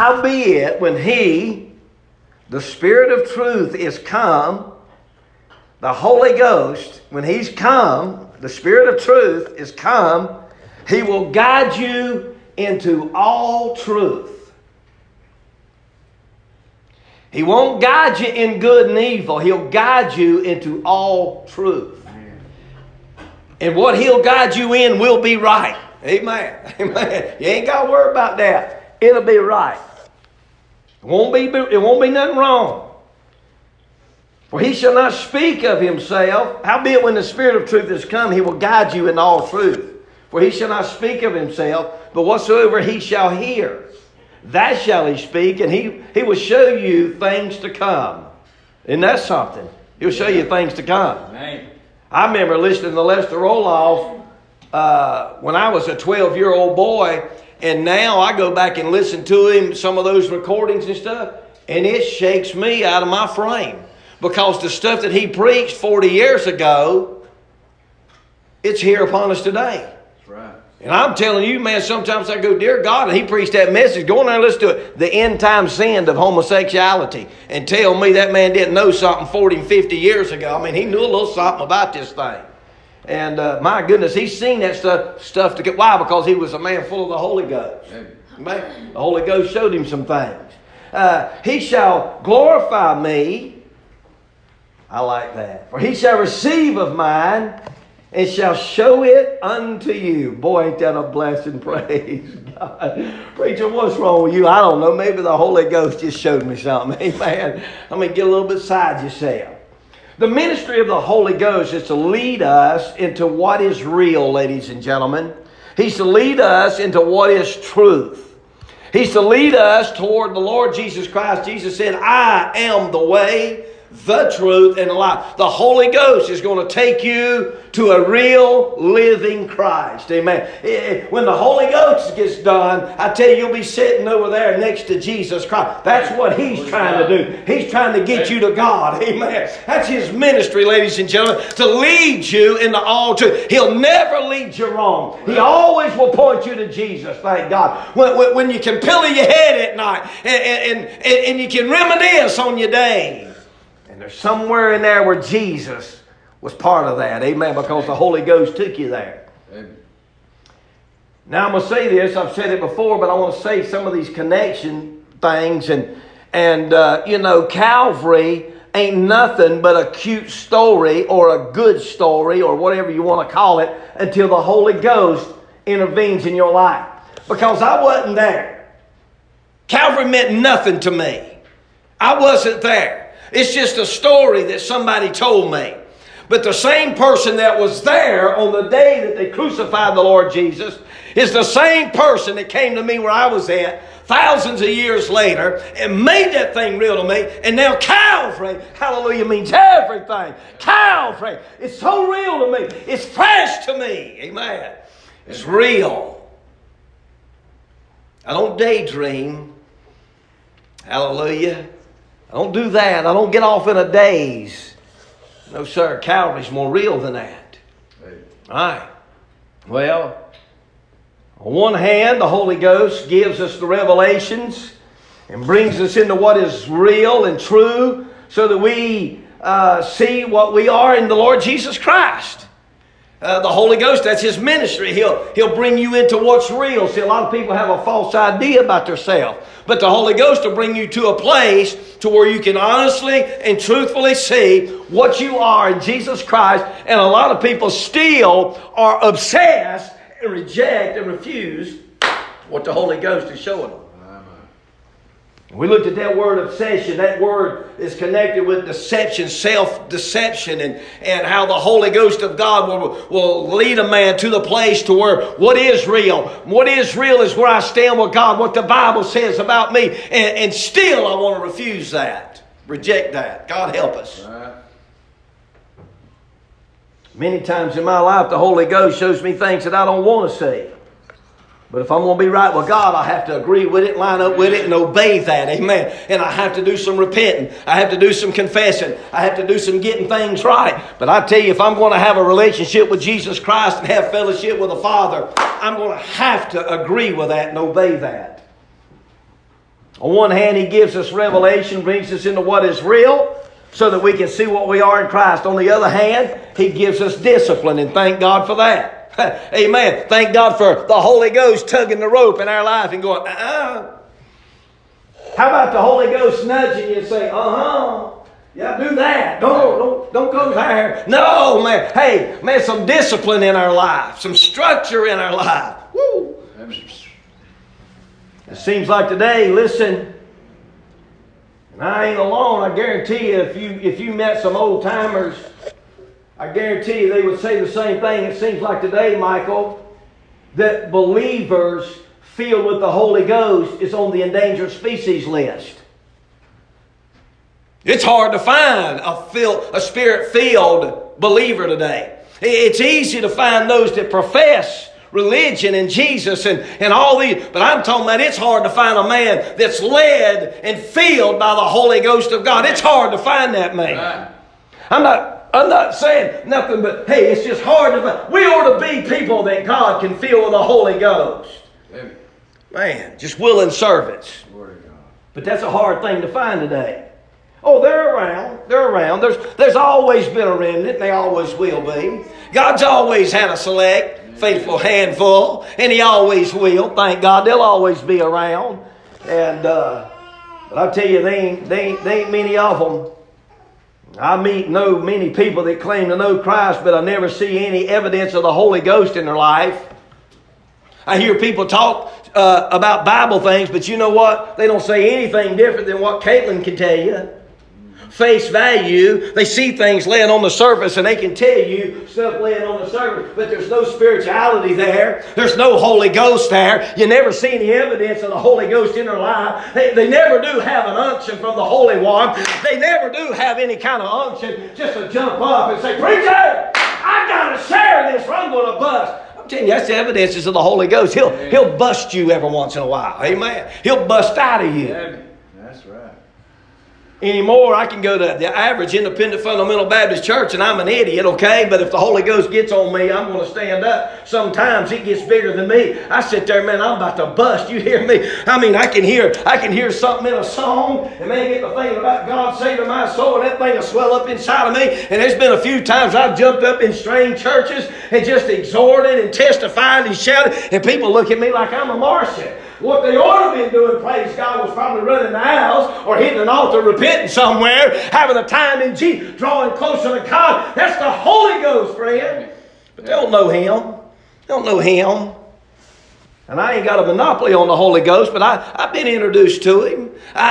Howbeit, when He, the Spirit of truth, is come, the Holy Ghost, when He's come, the Spirit of truth is come, He will guide you into all truth. He won't guide you in good and evil. He'll guide you into all truth. And what He'll guide you in will be right. Amen. Amen. You ain't got to worry about that. It'll be right. It won't be nothing wrong. For He shall not speak of Himself. Howbeit when the Spirit of truth is come, He will guide you in all truth. For He shall not speak of Himself, but whatsoever He shall hear, that shall He speak, and He will show you things to come. Isn't that something? He'll show you things to come. Amen. I remember listening to Lester Roloff when I was a 12-year-old boy, and now I go back and listen to him, some of those recordings and stuff, and it shakes me out of my frame. Because the stuff that he preached 40 years ago, it's here upon us today. That's right. And I'm telling you, man, sometimes I go, dear God, and he preached that message. Go in there and listen to it. The end time sin of homosexuality. And tell me that man didn't know something 40 and 50 years ago. I mean, he knew a little something about this thing. And my goodness, he's seen that stuff to get. Why? Because he was a man full of the Holy Ghost. Amen. The Holy Ghost showed him some things. He shall glorify me. I like that. For He shall receive of mine and shall show it unto you. Boy, ain't that a blessing. Praise God. Preacher, what's wrong with you? I don't know. Maybe the Holy Ghost just showed me something. Amen. I mean, get a little bit beside yourself. The ministry of the Holy Ghost is to lead us into what is real, ladies and gentlemen. He's to lead us into what is truth. He's to lead us toward the Lord Jesus Christ. Jesus said, I am the way, the truth, and the life. The Holy Ghost is going to take you to a real living Christ. Amen. When the Holy Ghost gets done, I tell you, you'll be sitting over there next to Jesus Christ. That's what He's trying to do. He's trying to get you to God. Amen. That's His ministry, ladies and gentlemen, to lead you into all truth. He'll never lead you wrong. He always will point you to Jesus, thank God. When you can pillow your head at night and you can reminisce on your day. There's somewhere in there where Jesus was part of that. Amen. Because the Holy Ghost took you there. Amen. Now I'm going to say this. I've said it before, but I want to say some of these connection things. And you know, Calvary ain't nothing but a cute story or a good story or whatever you want to call it until the Holy Ghost intervenes in your life. Because I wasn't there. Calvary meant nothing to me. I wasn't there. It's just a story that somebody told me. But the same person that was there on the day that they crucified the Lord Jesus is the same person that came to me where I was at thousands of years later and made that thing real to me. And now Calvary, hallelujah, means everything. Calvary, it's so real to me. It's fresh to me. Amen. It's real. I don't daydream. Hallelujah. I don't do that. I don't get off in a daze. No, sir. Calvary's more real than that. All right. Well, on one hand, the Holy Ghost gives us the revelations and brings us into what is real and true so that we see what we are in the Lord Jesus Christ. The Holy Ghost, that's His ministry. He'll bring you into what's real. See, a lot of people have a false idea about themselves. But the Holy Ghost will bring you to a place to where you can honestly and truthfully see what you are in Jesus Christ. And a lot of people still are obsessed and reject and refuse what the Holy Ghost is showing them. We looked at that word obsession. That word is connected with deception, self-deception, and how the Holy Ghost of God will lead a man to the place to where what is real. What is real is where I stand with God, what the Bible says about me. And still I want to refuse that, reject that. God help us. Many times in my life, the Holy Ghost shows me things that I don't want to see. But if I'm going to be right with God, I have to agree with it, line up with it, and obey that. Amen. And I have to do some repenting. I have to do some confessing. I have to do some getting things right. But I tell you, if I'm going to have a relationship with Jesus Christ and have fellowship with the Father, I'm going to have to agree with that and obey that. On one hand, He gives us revelation, brings us into what is real, so that we can see what we are in Christ. On the other hand, He gives us discipline, and thank God for that. Amen. Thank God for the Holy Ghost tugging the rope in our life and going, How about the Holy Ghost nudging you and saying, yeah, do that. Don't go there. No, man. Hey, man, some discipline in our life, some structure in our life. Woo. It seems like today, listen, and I ain't alone. I guarantee you, if you met some old timers, I guarantee you they would say the same thing. It seems like today, Michael, that believers filled with the Holy Ghost is on the endangered species list. It's hard to find a Spirit-filled believer today. It's easy to find those that profess religion and Jesus and all these, but I'm talking about it's hard to find a man that's led and filled by the Holy Ghost of God. It's hard to find that man. I'm not saying nothing but, hey, it's just hard to find. We ought to be people that God can fill with the Holy Ghost. Man, just willing servants. But that's a hard thing to find today. Oh, they're around. They're around. There's always been a remnant, and they always will be. God's always had a select, faithful handful, and He always will. Thank God, they'll always be around. And but I tell you, they ain't many of them. I know many people that claim to know Christ, but I never see any evidence of the Holy Ghost in their life. I hear people talk about Bible things, but you know what? They don't say anything different than what Caitlin can tell you. Face value, they see things laying on the surface and they can tell you stuff laying on the surface, but there's no spirituality there. There's no Holy Ghost there. You never see any evidence of the Holy Ghost in their life. They never do have an unction from the Holy One. They never do have any kind of unction just to jump up and say, preacher, I got to share this or I'm going to bust. I'm telling you, that's the evidences of the Holy Ghost. He'll bust you every once in a while. Amen. He'll bust out of you. That's right. Anymore, I can go to the average independent fundamental Baptist church and I'm an idiot, okay? But if the Holy Ghost gets on me, I'm going to stand up. Sometimes it gets bigger than me. I sit there, man, I'm about to bust. You hear me? I mean, I can hear something in a song and man get to thinking about God saving my soul and that thing will swell up inside of me. And there's been a few times I've jumped up in strange churches and just exhorted and testified and shouted and people look at me like I'm a Martian. What they ought to have been doing, praise God, was probably running the aisles or hitting an altar, repenting somewhere, having a time in Jesus, drawing closer to God. That's the Holy Ghost, friend. But they don't know Him. They don't know Him. And I ain't got a monopoly on the Holy Ghost, but I've been introduced to Him.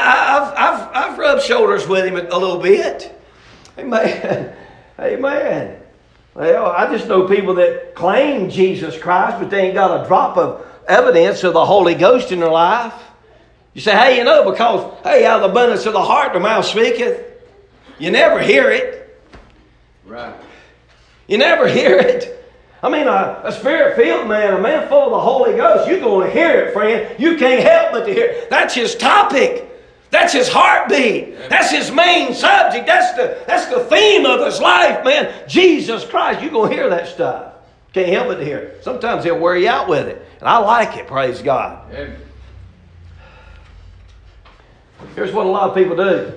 I've rubbed shoulders with Him a little bit. Amen. Amen. Well, I just know people that claim Jesus Christ, but they ain't got a drop of evidence of the Holy Ghost in their life. You say, hey, you know, because, hey, out of the abundance of the heart, the mouth speaketh. You never hear it. Right. You never hear it. I mean, a Spirit-filled man, a man full of the Holy Ghost, you're going to hear it, friend. You can't help but to hear it. That's his topic. That's his heartbeat. That's his main subject. That's the theme of his life, man. Jesus Christ. You're going to hear that stuff. Can't help but to hear it. Sometimes he'll wear you out with it. And I like it, praise God. Amen. Here's what a lot of people do.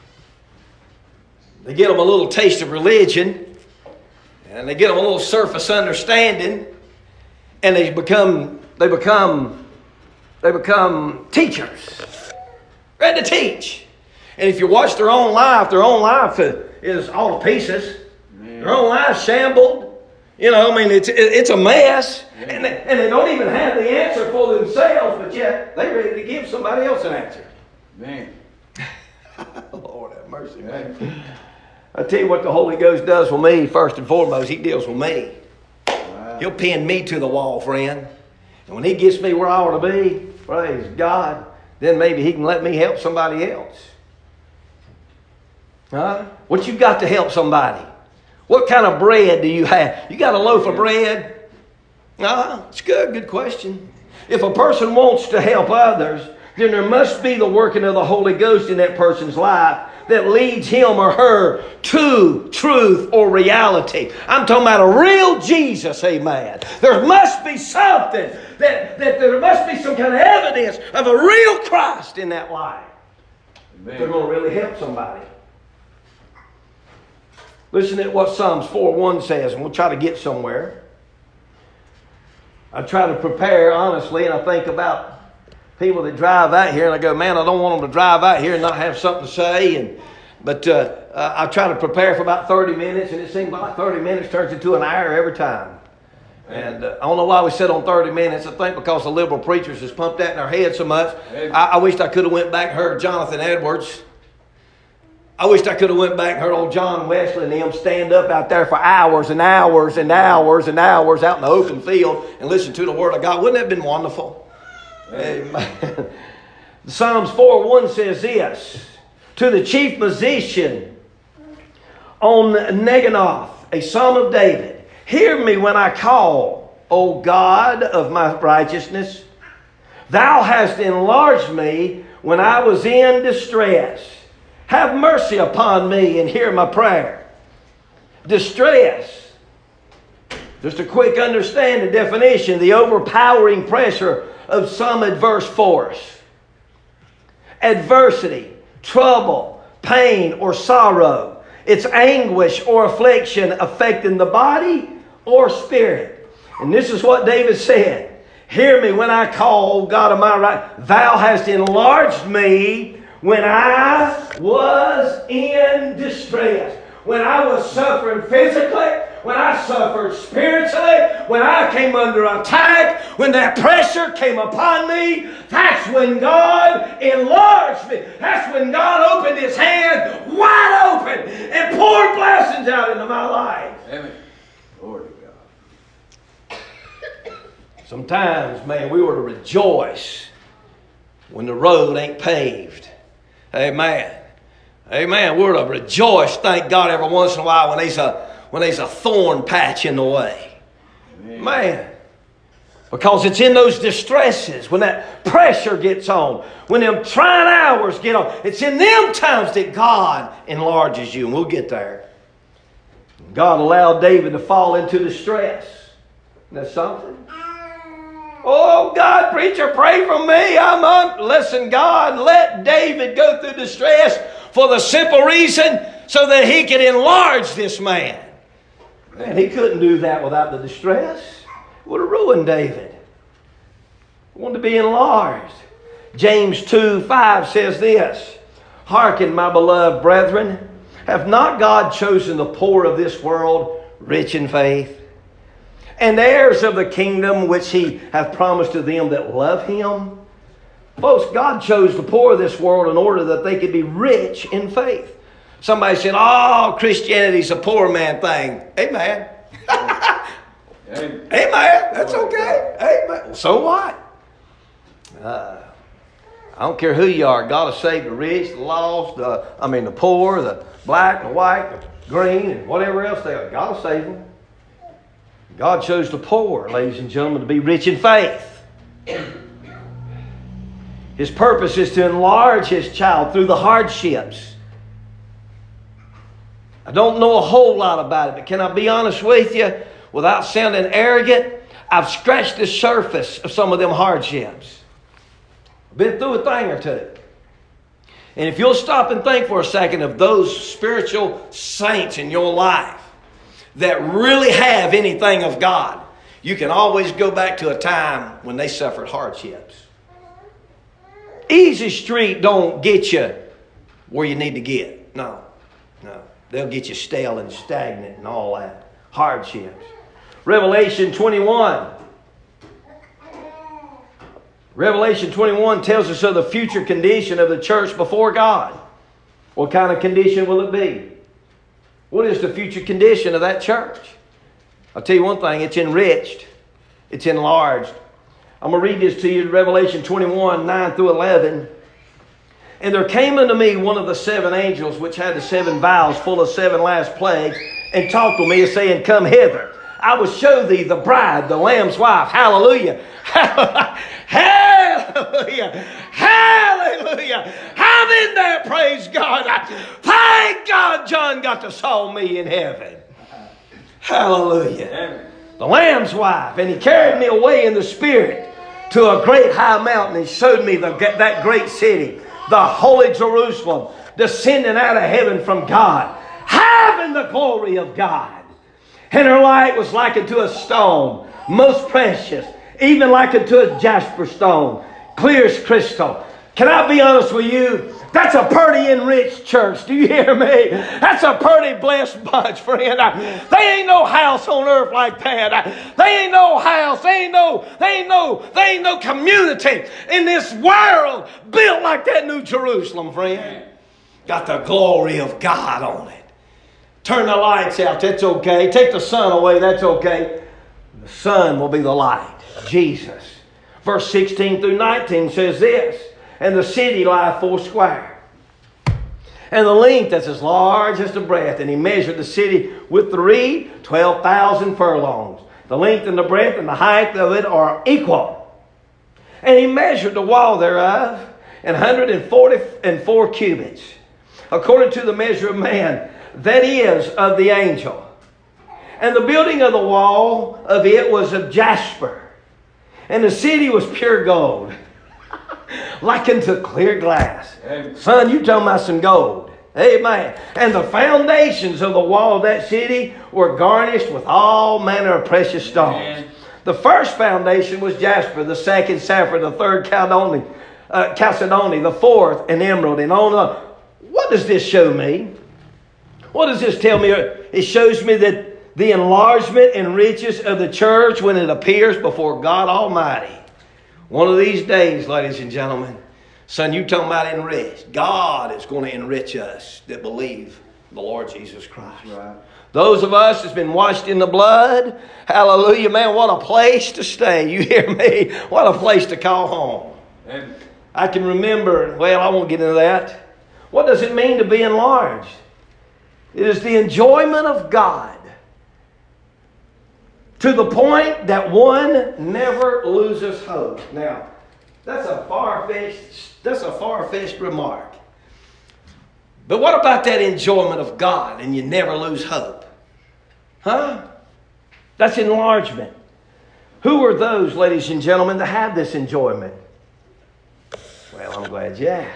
They get them a little taste of religion. And they get them a little surface understanding. And they become teachers. Ready to teach. And if you watch their own life is all to pieces. Man. Their own life shambled. You know, I mean, it's a mess. Yeah. And they don't even have the answer for themselves, but yet they're ready to give somebody else an answer. Man. Lord have mercy, man. I tell you what the Holy Ghost does for me, first and foremost, He deals with me. Wow. He'll pin me to the wall, friend. And when He gets me where I ought to be, praise God, then maybe He can let me help somebody else. Huh? What you got to help somebody? What kind of bread do you have? You got a loaf of bread? It's good. Good question. If a person wants to help others, then there must be the working of the Holy Ghost in that person's life that leads him or her to truth or reality. I'm talking about a real Jesus, amen. There must be something, that there must be some kind of evidence of a real Christ in that life. Amen. They're going to really help somebody. Listen to what Psalms 4:1 says, and we'll try to get somewhere. I try to prepare, honestly, and I think about people that drive out here, and I go, man, I don't want them to drive out here and not have something to say. But I try to prepare for about 30 minutes, and it seems like 30 minutes turns into an hour every time. And I don't know why we sit on 30 minutes. I think because the liberal preachers has pumped that in our head so much. I wished I could have went back and heard Jonathan Edwards. I wished I could have went back and heard old John Wesley and them stand up out there for hours and hours and hours and hours out in the open field and listen to the Word of God. Wouldn't that have been wonderful? Amen. Psalms 4:1 says this, to the chief musician on Neganoth, a psalm of David, hear me when I call, O God of my righteousness. Thou hast enlarged me when I was in distress. Have mercy upon me and hear my prayer. Distress. Just a quick understanding definition, the overpowering pressure of some adverse force. Adversity, trouble, pain, or sorrow. It's anguish or affliction affecting the body or spirit. And this is what David said. Hear me when I call, O God of my right. Thou hast enlarged me when I was in distress. When I was suffering physically, when I suffered spiritually, when I came under attack, when that pressure came upon me, that's when God enlarged me. That's when God opened His hand wide open and poured blessings out into my life. Amen. Lord God. Sometimes, man, we were to rejoice when the road ain't paved. Amen. Amen. We're to rejoice, thank God, every once in a while when there's a thorn patch in the way. Amen. Man. Because it's in those distresses, when that pressure gets on, when them trying hours get on, it's in them times that God enlarges you. And we'll get there. God allowed David to fall into distress. Isn't that something? Oh, God, preacher, pray for me. Listen, God, let David go through distress for the simple reason so that He could enlarge this man. Man, he couldn't do that without the distress. It would have ruined David. He wanted to be enlarged. James 2:5 says this, hearken, my beloved brethren, hath not God chosen the poor of this world rich in faith, and heirs of the kingdom which He hath promised to them that love Him? Folks, God chose the poor of this world in order that they could be rich in faith. Somebody said, oh, Christianity's a poor man thing. Amen. Amen. That's okay. Amen. So what? I don't care who you are. God has saved the rich, the lost, the poor, the black, the white, the green, and whatever else they are. God will save them. God chose the poor, ladies and gentlemen, to be rich in faith. His purpose is to enlarge His child through the hardships. I don't know a whole lot about it, but can I be honest with you? Without sounding arrogant, I've scratched the surface of some of them hardships. I've been through a thing or two. And if you'll stop and think for a second of those spiritual saints in your life that really have anything of God, you can always go back to a time when they suffered hardships. Easy street don't get you where you need to get. No. They'll get you stale and stagnant and all that. Hardships. Revelation 21. Revelation 21 tells us of the future condition of the church before God. What kind of condition will it be? What is the future condition of that church? I'll tell you one thing. It's enriched. It's enlarged. I'm going to read this to you, Revelation 21, 9 through 11. And there came unto me one of the seven angels which had the seven vials full of seven last plagues, and talked with me, saying, Come hither. I will show thee the bride, the Lamb's wife. Hallelujah. Hallelujah. Hallelujah. Hallelujah. heaven there, praise God. Thank God John got to saw me in heaven. Hallelujah. Amen. The Lamb's wife. And he carried me away in the Spirit to a great high mountain. He showed me that great city, the holy Jerusalem, descending out of heaven from God, having the glory of God. And her light was like unto a stone, most precious, even like unto a jasper stone, clear as crystal. Can I be honest with you? That's a pretty enriched church. Do you hear me? That's a pretty blessed bunch, friend. They ain't no house on earth like that. They ain't no house. They ain't no community in this world built like that New Jerusalem, friend. Got the glory of God on it. Turn the lights out. That's okay. Take the sun away. That's okay. The sun will be the light. Jesus. Verse 16 through 19 says this. And the city lieth foursquare, and the length that's as large as the breadth. And he measured the city with the reed, 12,000 furlongs. The length and the breadth and the height of it are equal. And he measured the wall thereof, 144 cubits, according to the measure of man, that is, of the angel. And the building of the wall of it was of jasper, and the city was pure gold, like unto clear glass. Amen. Son, you talking about some gold. Amen. And the foundations of the wall of that city were garnished with all manner of precious stones. Amen. The first foundation was jasper, the second sapphire, the third chalcedony, the fourth an emerald. And on. What does this show me? What does this tell me? It shows me that the enlargement and riches of the church when it appears before God Almighty. One of these days, ladies and gentlemen, son, you talking about enriched. God is going to enrich us that believe the Lord Jesus Christ. Right. Those of us that's been washed in the blood, hallelujah, man, what a place to stay. You hear me? What a place to call home. Amen. I can remember, well, I won't get into that. What does it mean to be enlarged? It is the enjoyment of God to the point that one never loses hope. Now, that's a far-fetched remark. But what about that enjoyment of God and you never lose hope? Huh? That's enlargement. Who are those, ladies and gentlemen, that have this enjoyment? Well, I'm glad you asked.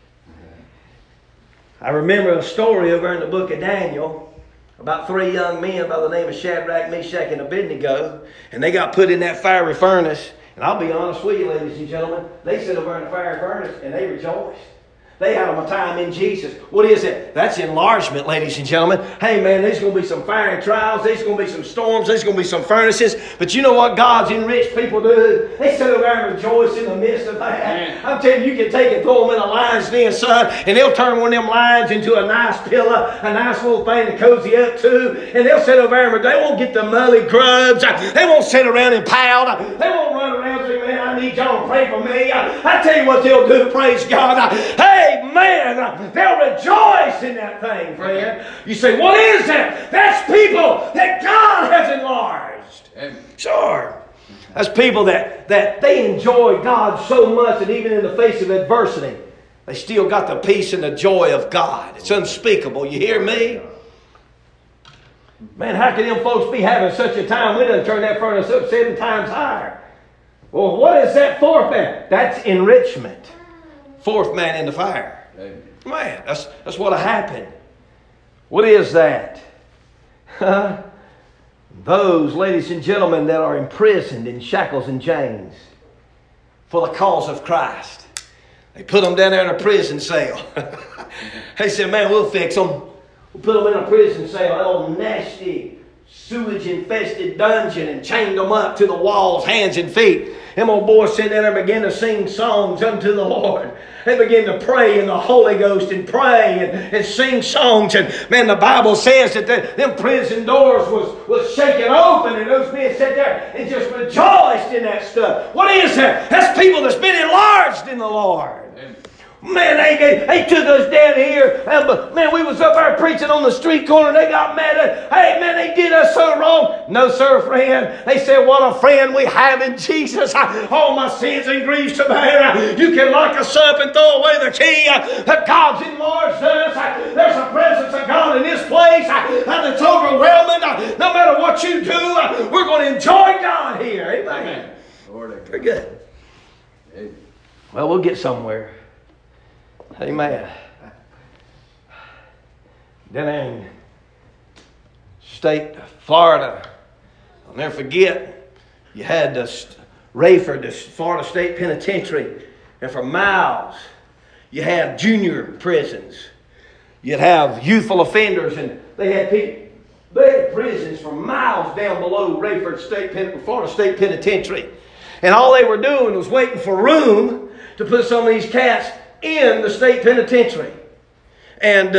I remember a story over in the book of Daniel about 3 young men by the name of Shadrach, Meshach, and Abednego. And they got put in that fiery furnace. And I'll be honest with you, ladies and gentlemen, they sit over in the fiery furnace and they rejoiced. They had a time in Jesus. What is it? That's enlargement, ladies and gentlemen. Hey, man, there's going to be some fire and trials. There's going to be some storms. There's going to be some furnaces. But you know what God's enriched people do? They sit over there and rejoice in the midst of that. Amen. I'm telling you, you can take and throw them in a lion's den, son, and they'll turn one of them lions into a nice pillow, a nice little thing to cozy up to. And they'll sit over there and they won't get the muddy grubs. They won't sit around and pout. They won't run around and say, man, I need y'all to pray for me. I tell you what they'll do, praise God. Hey, man, they'll rejoice in that thing, friend. You say, what is that? That's people that God has enlarged. Amen. Sure. That's people that they enjoy God so much that even in the face of adversity, they still got the peace and the joy of God. It's unspeakable. You hear me? Man, how can them folks be having such a time? We done turned that furnace up 7 times higher. Well, what is that fourth man? That's enrichment. Fourth man in the fire. Amen. Man, that's what happened. What is that? Those, ladies and gentlemen, that are imprisoned in shackles and chains for the cause of Christ. They put them down there in a prison cell. They said, man, we'll fix them. We'll put them in a prison cell, that old nasty, sewage-infested dungeon, and chained them up to the walls, hands and feet. Them old boys sat there and began to sing songs unto the Lord. They began to pray in the Holy Ghost and pray and sing songs. And man, the Bible says that them prison doors was shaken open and those men sat there and just rejoiced in that stuff. What is that? That's people that's been enlarged in the Lord. Amen. Man, they took us down here. Man, we was up there preaching on the street corner. They got mad at, hey, man, they did us so wrong. No, sir, friend. They said, what a friend we have in Jesus. All my sins and griefs to bear. You can lock us up and throw away the key. That God's enlarged us. There's a presence of God in this place that's overwhelming. No matter what you do, we're going to enjoy God here. Amen. Very good. Amen. Well, we'll get somewhere. Amen. Then in state Florida, I'll never forget, you had the Rayford, the Florida State Penitentiary, and for miles you had junior prisons. You'd have youthful offenders, and they had prisons for miles down below Rayford Florida State Penitentiary. And all they were doing was waiting for room to put some of these cats in the state penitentiary. And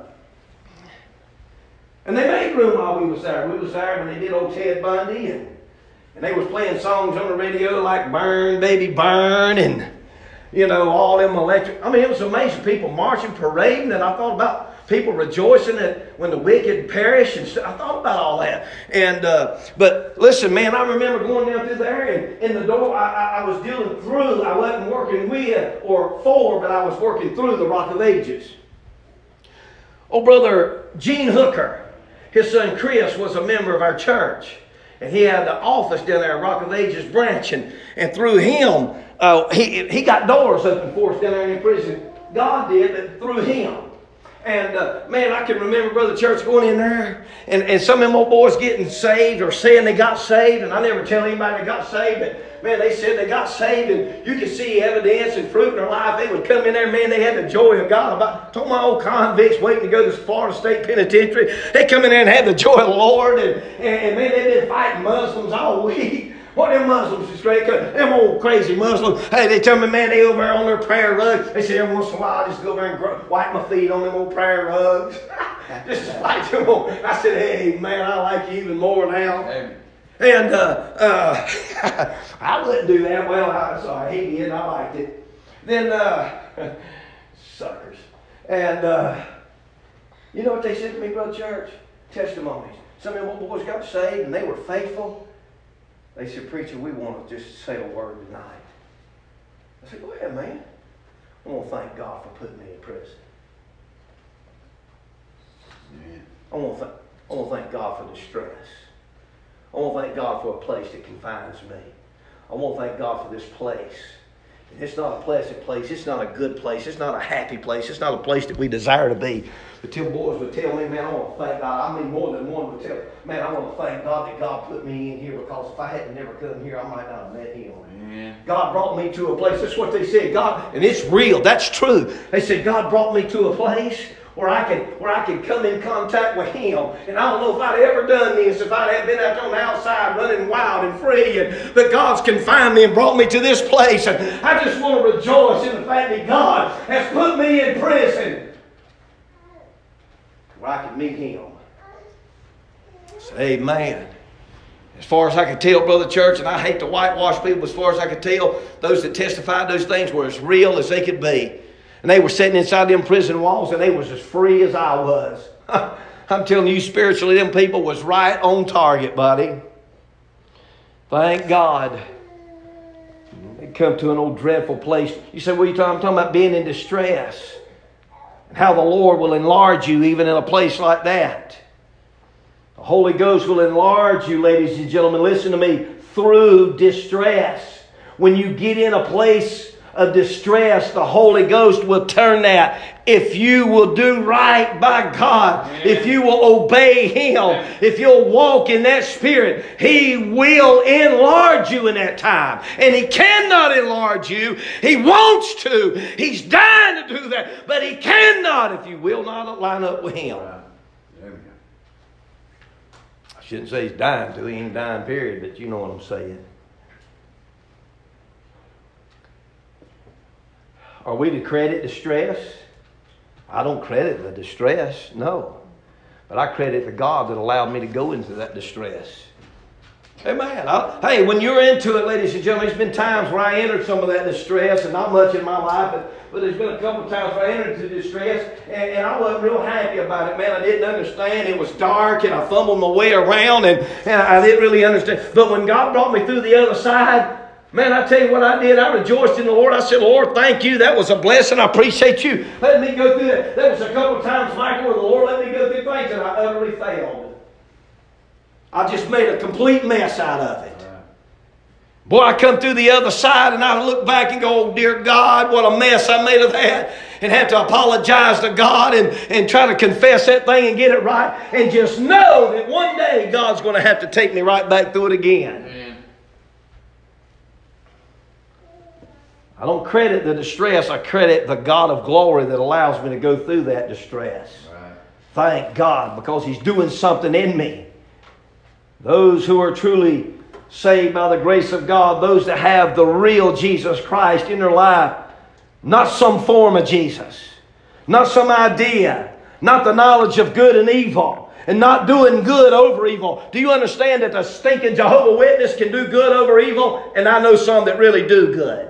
they made room while we was there. We was there when they did old Ted Bundy, and they was playing songs on the radio like Burn, Baby Burn, and, you know, all them electric. I mean, it was amazing. People marching, parading, and I thought about people rejoicing that when the wicked perish, and I thought about all that. And but listen, man, I remember going down through there, and in the door, I was dealing through. I wasn't working with or for, but I was working through the Rock of Ages. Oh, Brother Gene Hooker, his son Chris was a member of our church, and he had the office down there at Rock of Ages branch, and through him, he got doors open for us down there in the prison. God did, but through him. And man, I can remember Brother Church going in there, and some of them old boys getting saved or saying they got saved, and I never tell anybody they got saved, but man, they said they got saved, and you could see evidence and fruit in their life. They would come in there, man, they had the joy of God. I told my old convicts waiting to go to this Florida State Penitentiary, they come in there and had the joy of the Lord, and man, they've been fighting Muslims all week. What them Muslims is great, them old crazy Muslims. Hey, they tell me, man, they over there on their prayer rugs. They say every once in a while I just go over and wipe my feet on them old prayer rugs. Just like them old. I said, hey, man, I like you even more now. Amen. And I wouldn't do that. Well, so I hated it and I liked it. Then, suckers. And you know what they said to me, Brother Church? Testimonies. Some of them old boys got saved and they were faithful. They said, preacher, we want to just say a word tonight. I said, go ahead, man. I want to thank God for putting me in prison. Yeah. I want to thank God for distress. I want to thank God for a place that confines me. I want to thank God for this place. And it's not a pleasant place. It's not a good place. It's not a happy place. It's not a place that we desire to be. But two boys would tell me, man, I want to thank God. I mean, more than one would tell me, man, I want to thank God that God put me in here, because if I hadn't never come here, I might not have met Him. Yeah. God brought me to a place. That's what they said. God, and it's real. That's true. They said God brought me to a place where I could come in contact with Him. And I don't know if I'd ever done this if I'd have been out on the outside running wild and free. But God's confined me and brought me to this place. And I just want to rejoice in the fact that God has put me in prison where I could meet Him. Say amen. As far as I could tell, Brother Church, and I hate to whitewash people, as far as I could tell, those that testified those things were as real as they could be. And they were sitting inside them prison walls, and they was as free as I was. I'm telling you, spiritually, them people was right on target, buddy. Thank God. They come to an old dreadful place. You say, what are you talking? I'm talking about being in distress. And how the Lord will enlarge you even in a place like that. The Holy Ghost will enlarge you, ladies and gentlemen. Listen to me. Through distress. When you get in a place of distress, the Holy Ghost will turn that. If you will do right by God, amen, if you will obey Him, amen, if you'll walk in that Spirit, He will enlarge you in that time. And He cannot enlarge you. He wants to. He's dying to do that. But He cannot if you will not line up with Him. Amen. I shouldn't say He's dying to. He ain't dying, period. But you know what I'm saying. Are we to credit distress? I don't credit the distress, no. But I credit the God that allowed me to go into that distress. Amen. Hey, when you're into it, ladies and gentlemen, there's been times where I entered some of that distress, and not much in my life, but there's been a couple of times where I entered into distress, and I wasn't real happy about it, man. I didn't understand. It was dark, and I fumbled my way around, and I didn't really understand. But when God brought me through the other side, Man, I tell you what I did. I rejoiced in the Lord. I said, Lord, thank you. That was a blessing. I appreciate you. Let me go through that. There was a couple of times, Michael, where the Lord let me go through things and I utterly failed. I just made a complete mess out of it. Boy, I come through the other side and I look back and go, oh, dear God, what a mess I made of that. And have to apologize to God and try to confess that thing and get it right. And just know that one day God's going to have to take me right back through it again. Amen. I don't credit the distress. I credit the God of glory that allows me to go through that distress. Right. Thank God, because He's doing something in me. Those who are truly saved by the grace of God, those that have the real Jesus Christ in their life, not some form of Jesus, not some idea, not the knowledge of good and evil, and not doing good over evil. Do you understand that the stinking Jehovah's Witness can do good over evil? And I know some that really do good.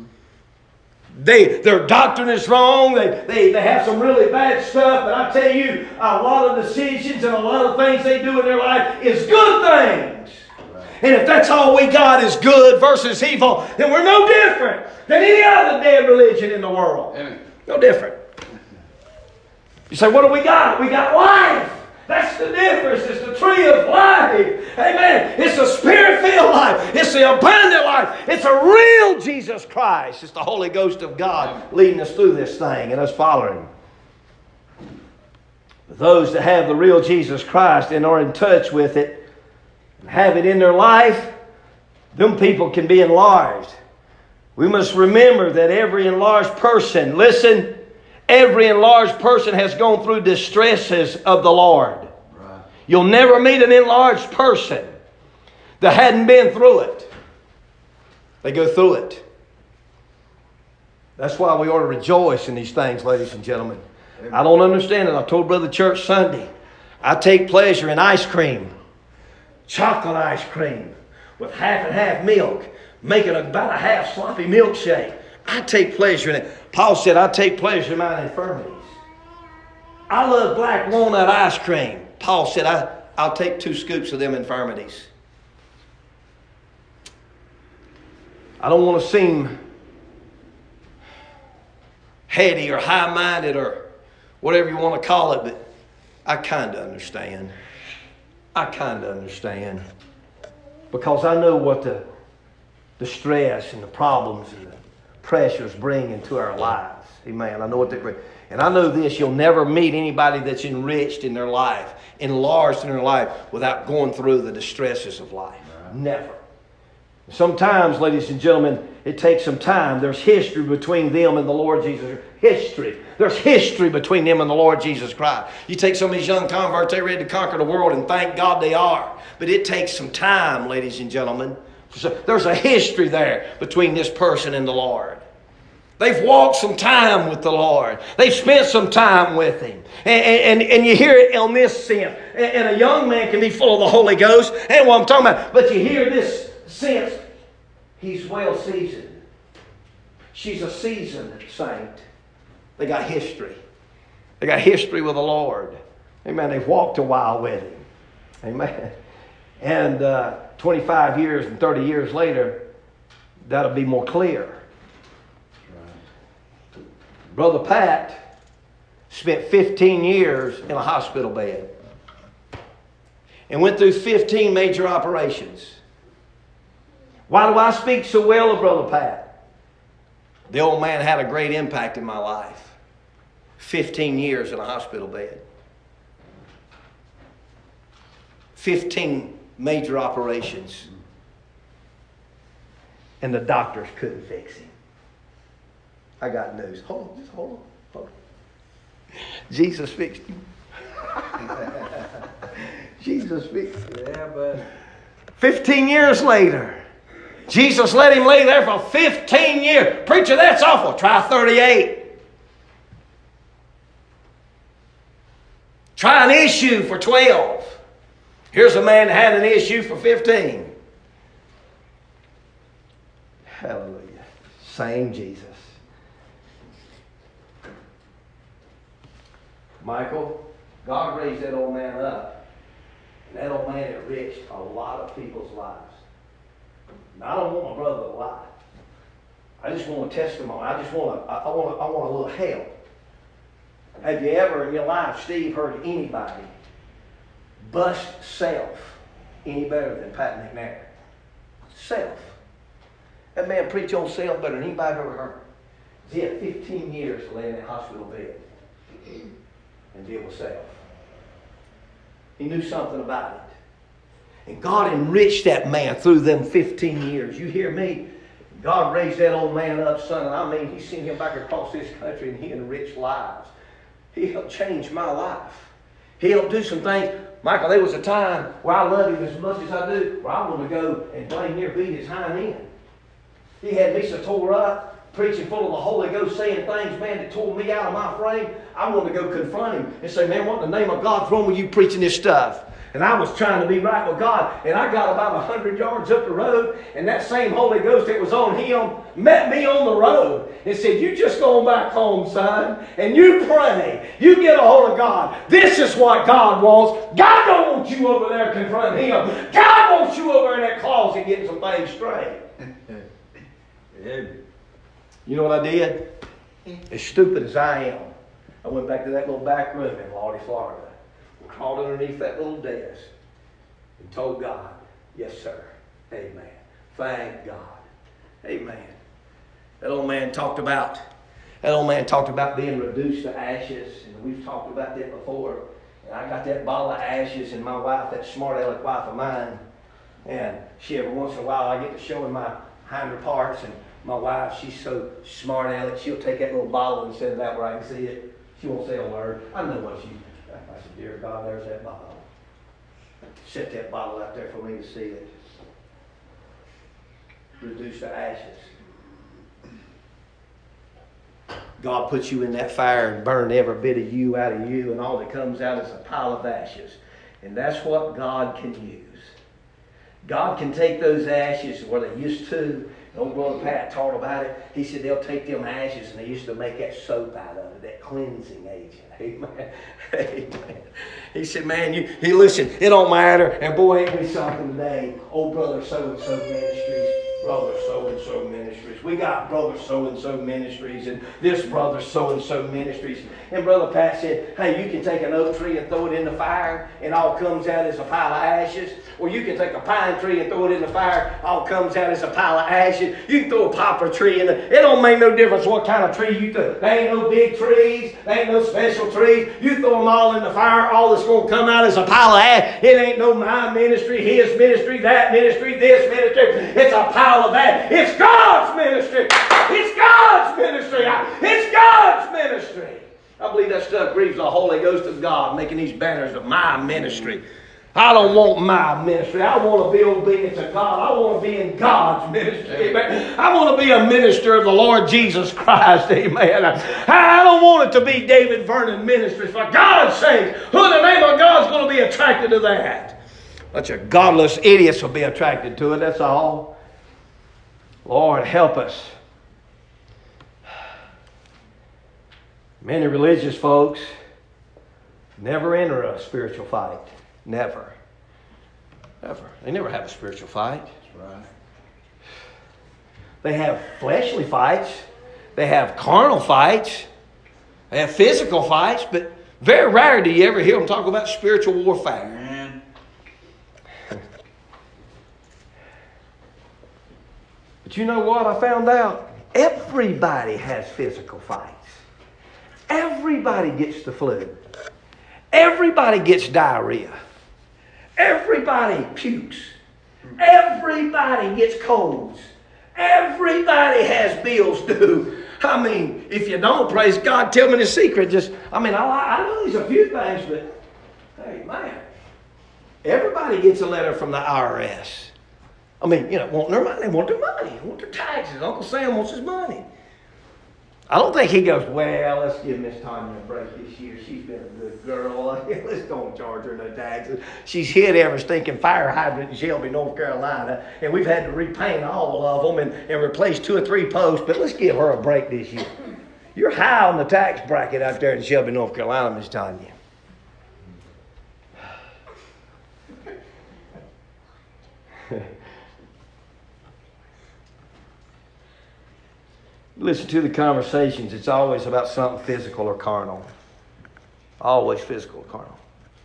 Their doctrine is wrong. They have some really bad stuff. But I tell you, a lot of decisions and a lot of things they do in their life is good things. And if that's all we got is good versus evil, then we're no different than any other dead religion in the world. Amen. No different. You say, what do we got? We got life. That's the difference. It's the tree of life. Amen. It's the Spirit-filled life. It's the abundant life. It's a real Jesus Christ. It's the Holy Ghost of God leading us through this thing and us following. But those that have the real Jesus Christ and are in touch with it, have it in their life, them people can be enlarged. We must remember that every enlarged person, listen, every enlarged person has gone through distresses of the Lord. Right. You'll never meet an enlarged person that hadn't been through it. They go through it. That's why we ought to rejoice in these things, ladies and gentlemen. Amen. I don't understand it. I told Brother Church Sunday, I take pleasure in ice cream. Chocolate ice cream with half and half milk, making about a half sloppy milkshake. I take pleasure in it. Paul said, I take pleasure in my infirmities. I love black walnut ice cream. Paul said, I'll take 2 scoops of them infirmities. I don't want to seem heady or high-minded or whatever you want to call it, but I kind of understand. Because I know what the stress and the problems and the pressures bring into our lives. Amen. I know what they bring. And I know this, you'll never meet anybody that's enriched in their life, enlarged in their life, without going through the distresses of life. Right. Never. Sometimes, ladies and gentlemen, it takes some time. There's history between them and the Lord Jesus. History. There's history between them and the Lord Jesus Christ. You take some of these young converts, they're ready to conquer the world, and thank God they are. But it takes some time, ladies and gentlemen. So there's a history there between this person and the Lord. They've walked some time with the Lord. They've spent some time with Him. And you hear it on this sense. And a young man can be full of the Holy Ghost. And what I'm talking about. But you hear this sense. He's well seasoned. She's a seasoned saint. They got history. They got history with the Lord. Amen. They've walked a while with Him. Amen. And 25 years and 30 years later, that'll be more clear. Brother Pat spent 15 years in a hospital bed and went through 15 major operations. Why do I speak so well of Brother Pat? The old man had a great impact in my life. 15 years in a hospital bed. 15 major operations. And the doctors couldn't fix him. I got news. Hold on. Jesus fixed him. Jesus fixed him. Yeah, but 15 years later, Jesus let him lay there for 15 years. Preacher, that's awful. Try 38. Try an issue for 12. Here's a man that had an issue for 15. Hallelujah. Same Jesus. Michael, God raised that old man up. And that old man enriched a lot of people's lives. I don't want my brother to lie. I just want a testimony. I want a little help. Have you ever in your life, Steve, heard anybody bust self any better than Pat McNair? Self. That man preached on self better than anybody I've ever heard. He had 15 years to lay in that hospital bed and deal with self. He knew something about it. And God enriched that man through them 15 years. You hear me? God raised that old man up, son, and I mean, He sent him back across this country and He enriched lives. He helped change my life. He helped do some things. Michael, there was a time where I love Him as much as I do, where I want to go and blame near beat His hind end. He had me so tore up, preaching full of the Holy Ghost, saying things, man, that tore me out of my frame. I wanted to go confront him and say, man, what in the name of God's wrong with you preaching this stuff? And I was trying to be right with God. And I got about 100 yards up the road, and that same Holy Ghost that was on him met me on the road and said, you just go back home, son, and you pray. You get a hold of God. This is what God wants. God don't want you over there confronting Him. God wants you over in that closet getting some things straight. You know what I did? As stupid as I am, I went back to that little back room in Lawdy, Florida. Crawled underneath that little desk and told God, yes, sir. Amen. Thank God. Amen. That old man talked about being reduced to ashes, and we've talked about that before. And I got that bottle of ashes, and my wife, that smart aleck wife of mine, and she every once in a while I get to showing my hinder parts, and my wife, she's so smart aleck, she'll take that little bottle and set it out where I can see it. She won't say a word. I know what she. I said, dear God, there's that bottle. Set that bottle out there for me to see it. Reduce to ashes. God puts you in that fire and burn every bit of you out of you, and all that comes out is a pile of ashes. And that's what God can use. God can take those ashes where they used to. Old brother Pat taught about it. He said they'll take them ashes and they used to make that soap out of it, that cleansing agent. Amen. Amen. He said, man, he listen, it don't matter. And boy, ain't we something today. Old brother so-and-so ministries, brother so-and-so ministries. We got brother so-and-so ministries and this brother so-and-so ministries. And Brother Pat said, hey, you can take an oak tree and throw it in the fire and all comes out as a pile of ashes. Or you can take a pine tree and throw it in the fire, all comes out as a pile of ashes. You can throw a poplar tree in it. It don't make no difference what kind of tree you throw. There ain't no big trees. There ain't no special trees. You throw them all in the fire, all that's going to come out is a pile of ash. It ain't no my ministry, his ministry, that ministry, this ministry. It's a pile of ash. It's God's ministry. It's God's ministry. It's God's ministry. I believe that stuff grieves the Holy Ghost of God, making these banners of my ministry. I don't want my ministry. I want to be obedient to God. I want to be in God's ministry. Amen. I want to be a minister of the Lord Jesus Christ. Amen. I don't want it to be David Vernon Ministries. For God's sake, who in the name of God is going to be attracted to that? Bunch of godless idiots will be attracted to it. That's all. Lord, help us. Many religious folks never enter a spiritual fight. Never. Never. They never have a spiritual fight. That's right. They have fleshly fights. They have carnal fights. They have physical fights. But very rare do you ever hear them talk about spiritual warfare. Man. But you know what I found out? Everybody has physical fights. Everybody gets the flu. Everybody gets diarrhea. Everybody pukes. Everybody gets colds. Everybody has bills due. I mean, if you don't, praise God, tell me the secret. I know there's a few things, but hey, man, everybody gets a letter from the IRS. I mean, wanting their money. They want their money. They want their taxes. Uncle Sam wants his money. I don't think he goes, well, let's give Miss Tanya a break this year. She's been a good girl. Let's don't charge her no taxes. She's hit every stinking fire hydrant in Shelby, North Carolina, and we've had to repaint all of them and replace 2 or 3 posts, but let's give her a break this year. You're high on the tax bracket out there in Shelby, North Carolina, Miss Tanya. Listen to the conversations. It's always about something physical or carnal. Always physical or carnal.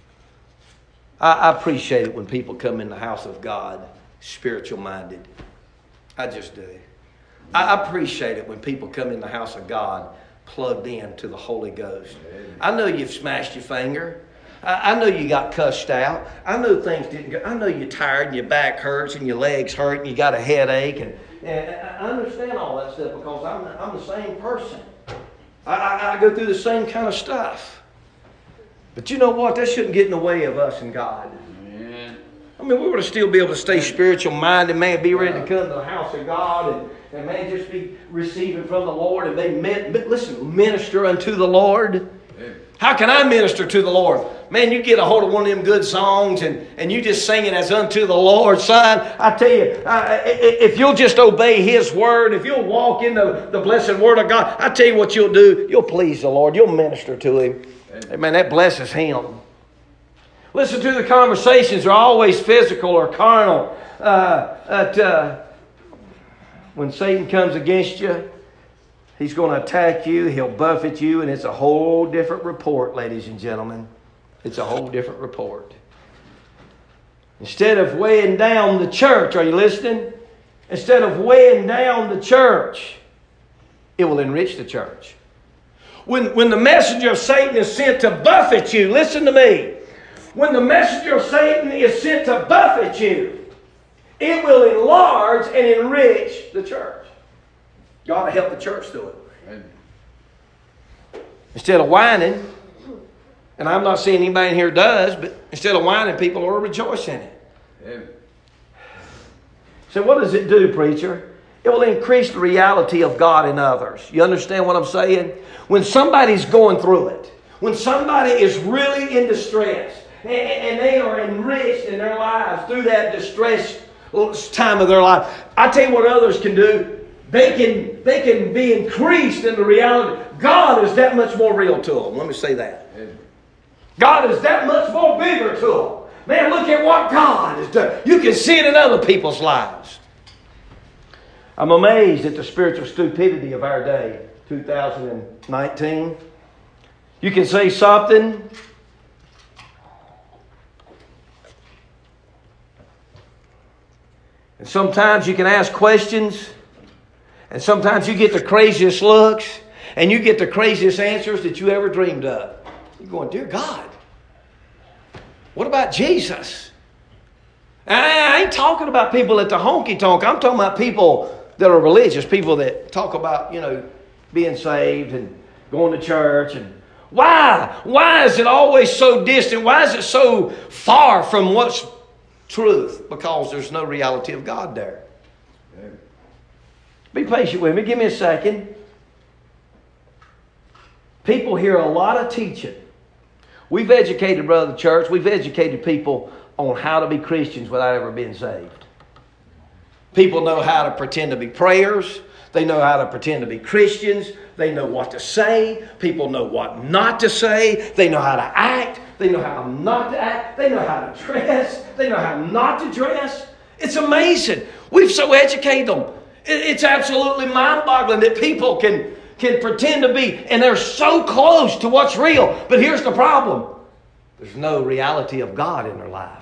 I appreciate it when people come in the house of God spiritual minded. I just do. I appreciate it when people come in the house of God plugged in to the Holy Ghost. I know you've smashed your finger. I know you got cussed out. I know things didn't go. I know you're tired and your back hurts and your legs hurt and you got a headache. And I understand all that stuff because I'm the same person. I go through the same kind of stuff. But you know what? That shouldn't get in the way of us and God. Amen. I mean, we ought to still be able to stay spiritual minded, man, be ready to come to the house of God and man, just be receiving from the Lord and minister unto the Lord. Amen. How can I minister to the Lord? Man, you get a hold of one of them good songs and you just sing it as unto the Lord, son. I tell you, if you'll just obey His word, if you'll walk in the blessed word of God, I tell you what you'll do. You'll please the Lord. You'll minister to Him. Amen. That blesses Him. Listen to the conversations. They're always physical or carnal. When Satan comes against you, he's going to attack you. He'll buffet you. And it's a whole different report, ladies and gentlemen. It's a whole different report. Instead of weighing down the church, are you listening? Instead of weighing down the church, it will enrich the church. When the messenger of Satan is sent to buffet you, listen to me. When the messenger of Satan is sent to buffet you, it will enlarge and enrich the church. God will help the church do it. Amen. Instead of whining, and I'm not saying anybody in here does, but instead of whining, people will rejoice in it. Amen. So what does it do, preacher? It will increase the reality of God in others. You understand what I'm saying? When somebody's going through it, when somebody is really in distress, and they are enriched in their lives through that distress time of their life, I tell you what others can do. They can be increased in the reality. God is that much more real to them. Let me say that. God is that much more bigger to them. Man, look at what God has done. You can see it in other people's lives. I'm amazed at the spiritual stupidity of our day, 2019. You can say something, and sometimes you can ask questions, and sometimes you get the craziest looks, and you get the craziest answers that you ever dreamed of. You're going, dear God, what about Jesus? I ain't talking about people at the honky-tonk. I'm talking about people that are religious, people that talk about, being saved and going to church. And why? Why is it always so distant? Why is it so far from what's truth? Because there's no reality of God there. Amen. Be patient with me. Give me a second. People hear a lot of teaching. We've educated, brother church, we've educated people on how to be Christians without ever being saved. People know how to pretend to be prayers. They know how to pretend to be Christians. They know what to say. People know what not to say. They know how to act. They know how not to act. They know how to dress. They know how not to dress. It's amazing. We've so educated them. It's absolutely mind-boggling that people can pretend to be, and they're so close to what's real. But here's the problem. There's no reality of God in their life.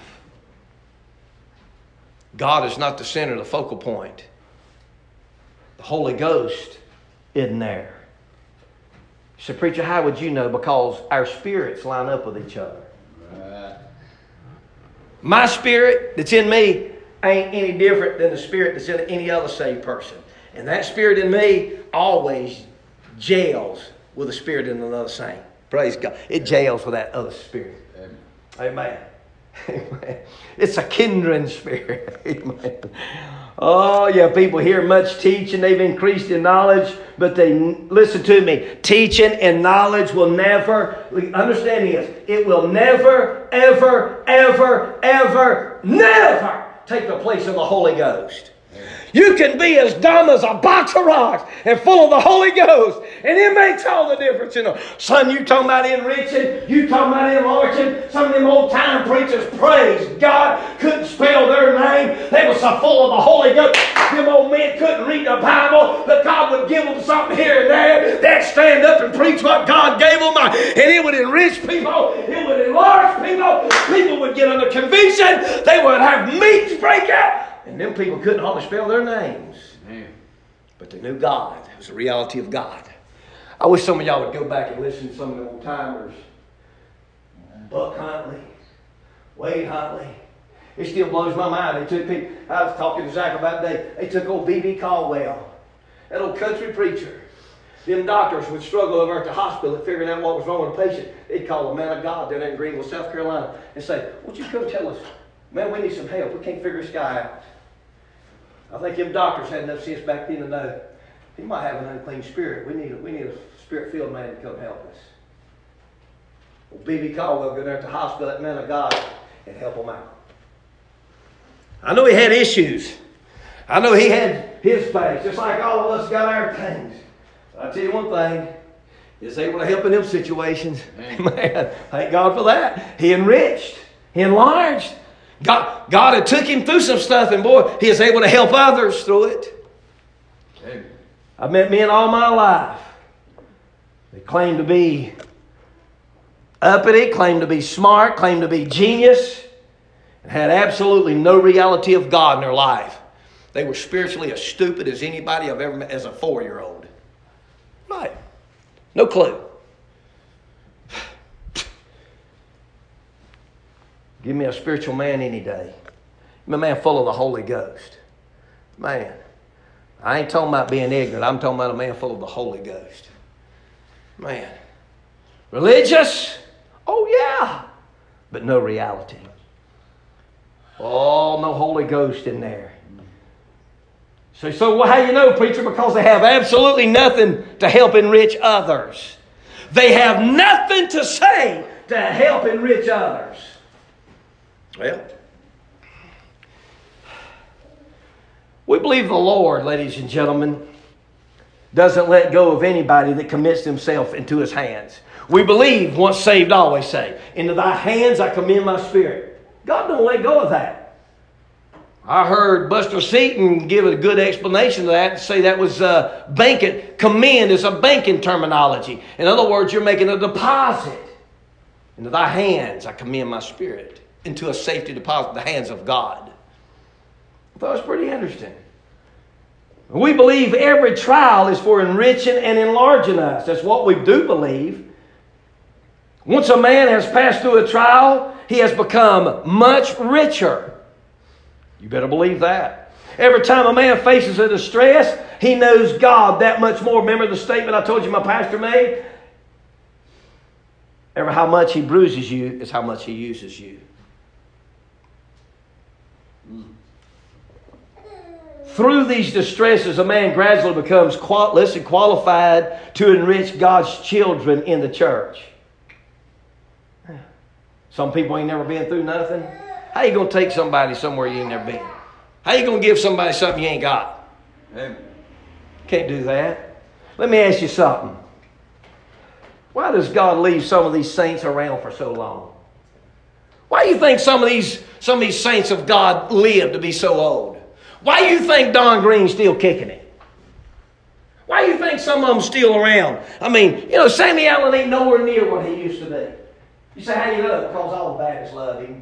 God is not the center, the focal point. The Holy Ghost isn't there. So, preacher, how would you know? Because our spirits line up with each other. Right. My spirit that's in me ain't any different than the spirit that's in any other saved person. And that spirit in me always jails with the spirit in another saint. Praise God. It jails with that other spirit. Amen. Amen. It's a kindred spirit. Amen. Oh, yeah, people hear much teaching. They've increased in knowledge, but listen to me. Teaching and knowledge will never, understand this, it will never, ever, ever, ever, never take the place of the Holy Ghost. You can be as dumb as a box of rocks and full of the Holy Ghost, and it makes all the difference. Son, you talking about enriching, you talking about enlarging. Some of them old-time preachers, praise God, couldn't spell their name. They were so full of the Holy Ghost. Them old men couldn't read the Bible, but God would give them something here and there. They'd stand up and preach what God gave them, and it would enrich people. It would enlarge people. People would get under conviction. They would have meetings break out. And them people couldn't hardly spell their names. But they knew God. It was the reality of God. I wish some of y'all would go back and listen to some of the old timers. Buck Huntley, Wade Huntley. It still blows my mind. They took people. I was talking to Zach about that. They took old B.B. Caldwell, that old country preacher. Them doctors would struggle over at the hospital at figuring out what was wrong with the patient. They'd call a man of God down there in Greenville, South Carolina, and say, "Won't you come tell us, man, we need some help. We can't figure this guy out." I think them doctors had enough sense back then to know he might have an unclean spirit. We need a spirit-filled man to come help us. Well, B.B. Caldwell go there at the hospital, that man of God, and help him out. I know he had issues. I know he had his things, just like all of us got our things. But I tell you one thing, he's able to help in them situations. Man, thank God for that. He enriched. He enlarged. God had took him through some stuff, and boy, he is able to help others through it. Amen. I've met men all my life. They claim to be uppity, claim to be smart, claim to be genius, and had absolutely no reality of God in their life. They were spiritually as stupid as anybody I've ever met as a 4-year-old. Right. No clue. Give me a spiritual man any day. Give me a man full of the Holy Ghost. Man, I ain't talking about being ignorant. I'm talking about a man full of the Holy Ghost. Man. Religious? Oh, yeah. But no reality. Oh, no Holy Ghost in there. So how you know, preacher? Because they have absolutely nothing to help enrich others. They have nothing to say to help enrich others. Well, we believe the Lord, ladies and gentlemen, doesn't let go of anybody that commits himself into his hands. We believe, once saved, always saved. Into thy hands I commend my spirit. God don't let go of that. I heard Buster Seaton give a good explanation of that and say that was banking. Commend is a banking terminology. In other words, you're making a deposit. Into thy hands I commend my spirit. Into a safety deposit in the hands of God. I thought it was pretty interesting. We believe every trial is for enriching and enlarging us. That's what we do believe. Once a man has passed through a trial, he has become much richer. You better believe that. Every time a man faces a distress, he knows God that much more. Remember the statement I told you my pastor made? Ever how much he bruises you is how much he uses you. Through these distresses, a man gradually becomes qualified to enrich God's children in the church. Some people ain't never been through nothing. How you going to take somebody somewhere you ain't never been? How you going to give somebody something you ain't got? Can't do that. Let me ask you something. Why does God leave some of these saints around for so long? Why do you think some of these saints of God live to be so old? Why do you think Don Green's still kicking it? Why do you think some of them still around? I mean, Sammy Allen ain't nowhere near what he used to be. You say, how do you know? Because all the Baptists love him.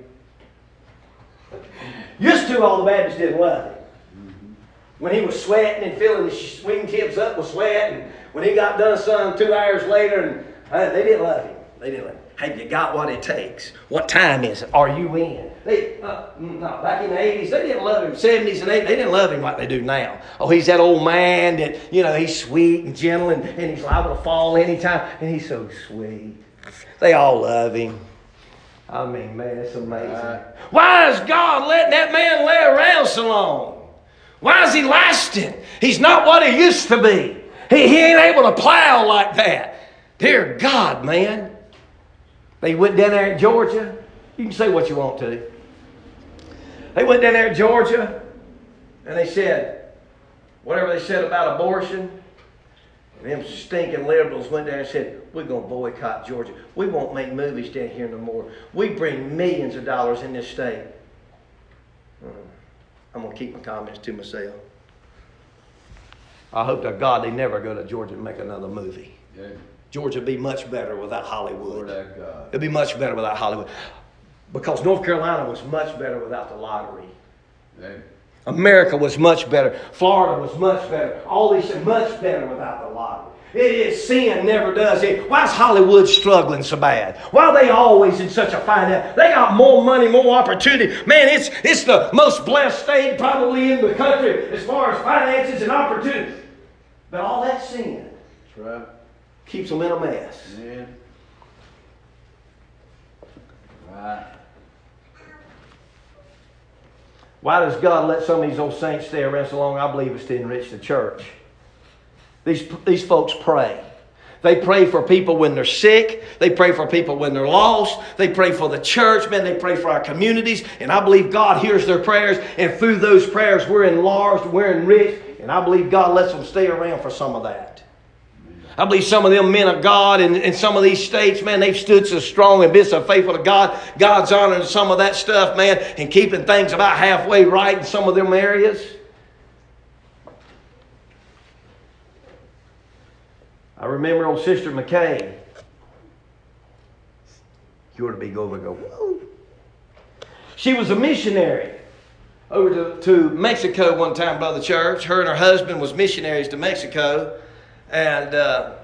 Used to, all the Baptists didn't love him. When he was sweating and filling his wingtips up with sweat, and when he got done, son, 2 hours later, and they didn't love him. They didn't love him. Have you got what it takes? What time is it? Are you in? No, back in the 80s, they didn't love him. 70s and 80s, they didn't love him like they do now. Oh, he's that old man that, he's sweet and gentle and he's liable to fall anytime. And he's so sweet. They all love him. I mean, man, it's amazing. Why is God letting that man lay around so long? Why is he lasting? He's not what he used to be. He ain't able to plow like that. Dear God, man. They went down there in Georgia. You can say what you want to. They went down there in Georgia and they said, whatever they said about abortion, and them stinking liberals went down and said, we're going to boycott Georgia. We won't make movies down here no more. We bring millions of dollars in this state. I'm going to keep my comments to myself. I hope to God they never go to Georgia and make another movie. Yeah. Georgia would be much better without Hollywood. Lord our God. It'd be much better without Hollywood. Because North Carolina was much better without the lottery. Yeah. America was much better. Florida was much better. All these things much better without the lottery. It is sin never does it. Why is Hollywood struggling so bad? Why are they always in such a finance? They got more money, more opportunity. Man, it's the most blessed state probably in the country as far as finances and opportunity. But all that sin That's right. keeps them in a mess. Yeah. Right. Why does God let some of these old saints stay around so long? I believe it's to enrich the church. These folks pray. They pray for people when they're sick. They pray for people when they're lost. They pray for the church. Man, they pray for our communities. And I believe God hears their prayers. And through those prayers, we're enlarged, we're enriched. And I believe God lets them stay around for some of that. I believe some of them men of God in some of these states, man, they've stood so strong and been so faithful to God. God's honoring some of that stuff, man, and keeping things about halfway right in some of them areas. I remember old Sister McKay. You ought to be over and go, whoa. She was a missionary over to Mexico one time, Brother Church. Her and her husband was missionaries to Mexico. And her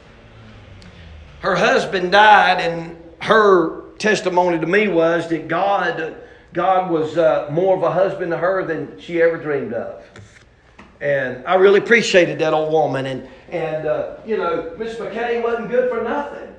husband died, and her testimony to me was that God was more of a husband to her than she ever dreamed of. And I really appreciated that old woman. And you know, Miss McKay wasn't good for nothing.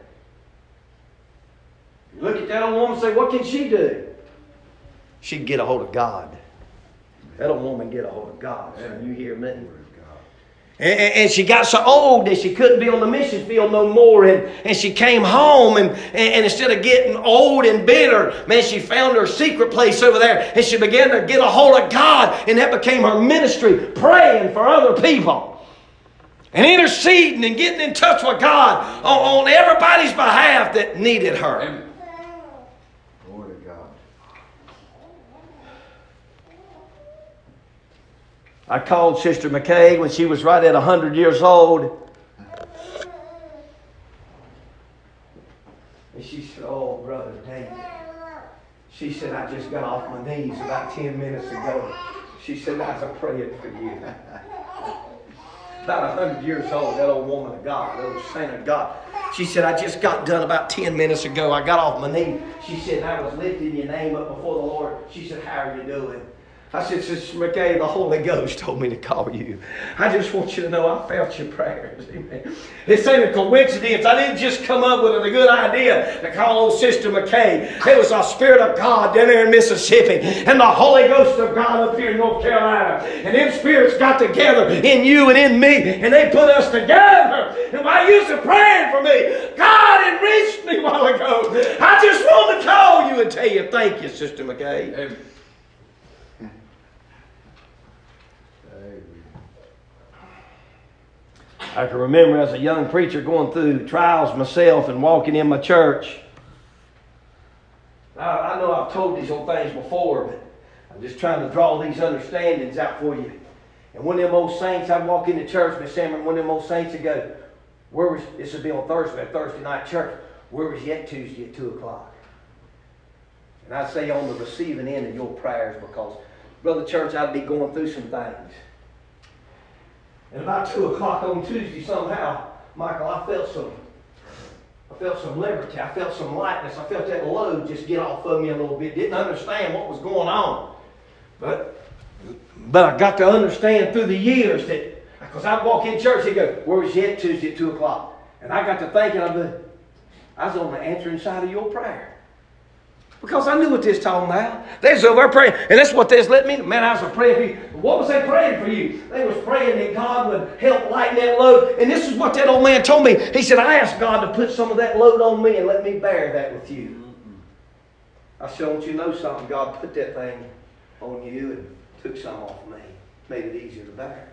You look at that old woman and say, what can she do? She'd get a hold of God. That old woman get a hold of God. So you hear me? And she got so old that she couldn't be on the mission field no more. And she came home and instead of getting old and bitter, man, she found her secret place over there. And she began to get a hold of God. And that became her ministry, praying for other people. And interceding and getting in touch with God on everybody's behalf that needed her. Amen. Glory to God. I called Sister McKay when she was right at 100 years old. And she said, oh, Brother David. She said, I just got off my knees about 10 minutes ago. She said, I was praying for you. About 100 years old, that old woman of God, that old saint of God. She said, I just got done about 10 minutes ago. I got off my knee. She said, I was lifting your name up before the Lord. She said, how are you doing? I said, Sister McKay, the Holy Ghost told me to call you. I just want you to know I felt your prayers. Amen. This ain't a coincidence. I didn't just come up with a good idea to call old Sister McKay. It was the Spirit of God down there in Mississippi and the Holy Ghost of God up here in North Carolina. And them spirits got together in you and in me, and they put us together. And while you were praying for me, God enriched me a while ago. I just wanted to call you and tell you thank you, Sister McKay. Amen. I can remember as a young preacher going through trials myself and walking in my church. I know I've told these old things before, but I'm just trying to draw these understandings out for you. And one of them old saints, I'd walk into church, Miss Cameron, one of them old saints would go, this would be on Thursday night church, where was you at Tuesday at 2 o'clock? And I'd say on the receiving end of your prayers, because, Brother Church, I'd be going through some things. And about 2 o'clock on Tuesday, somehow, Michael, I felt some liberty. I felt some lightness. I felt that load just get off of me a little bit. Didn't understand what was going on. But I got to understand through the years that, because I'd walk in church, he'd go, where was you at Tuesday at 2 o'clock? And I got to thinking, I was on the answering side of your prayer. Because I knew what they was talking about. They was over there praying. And that's what they was letting me know. Man, I was praying for you. What was they praying for you? They was praying that God would help lighten that load. And this is what that old man told me. He said, I asked God to put some of that load on me and let me bear that with you. I said, I want you to know something. God put that thing on you and took some off of me. Made it easier to bear.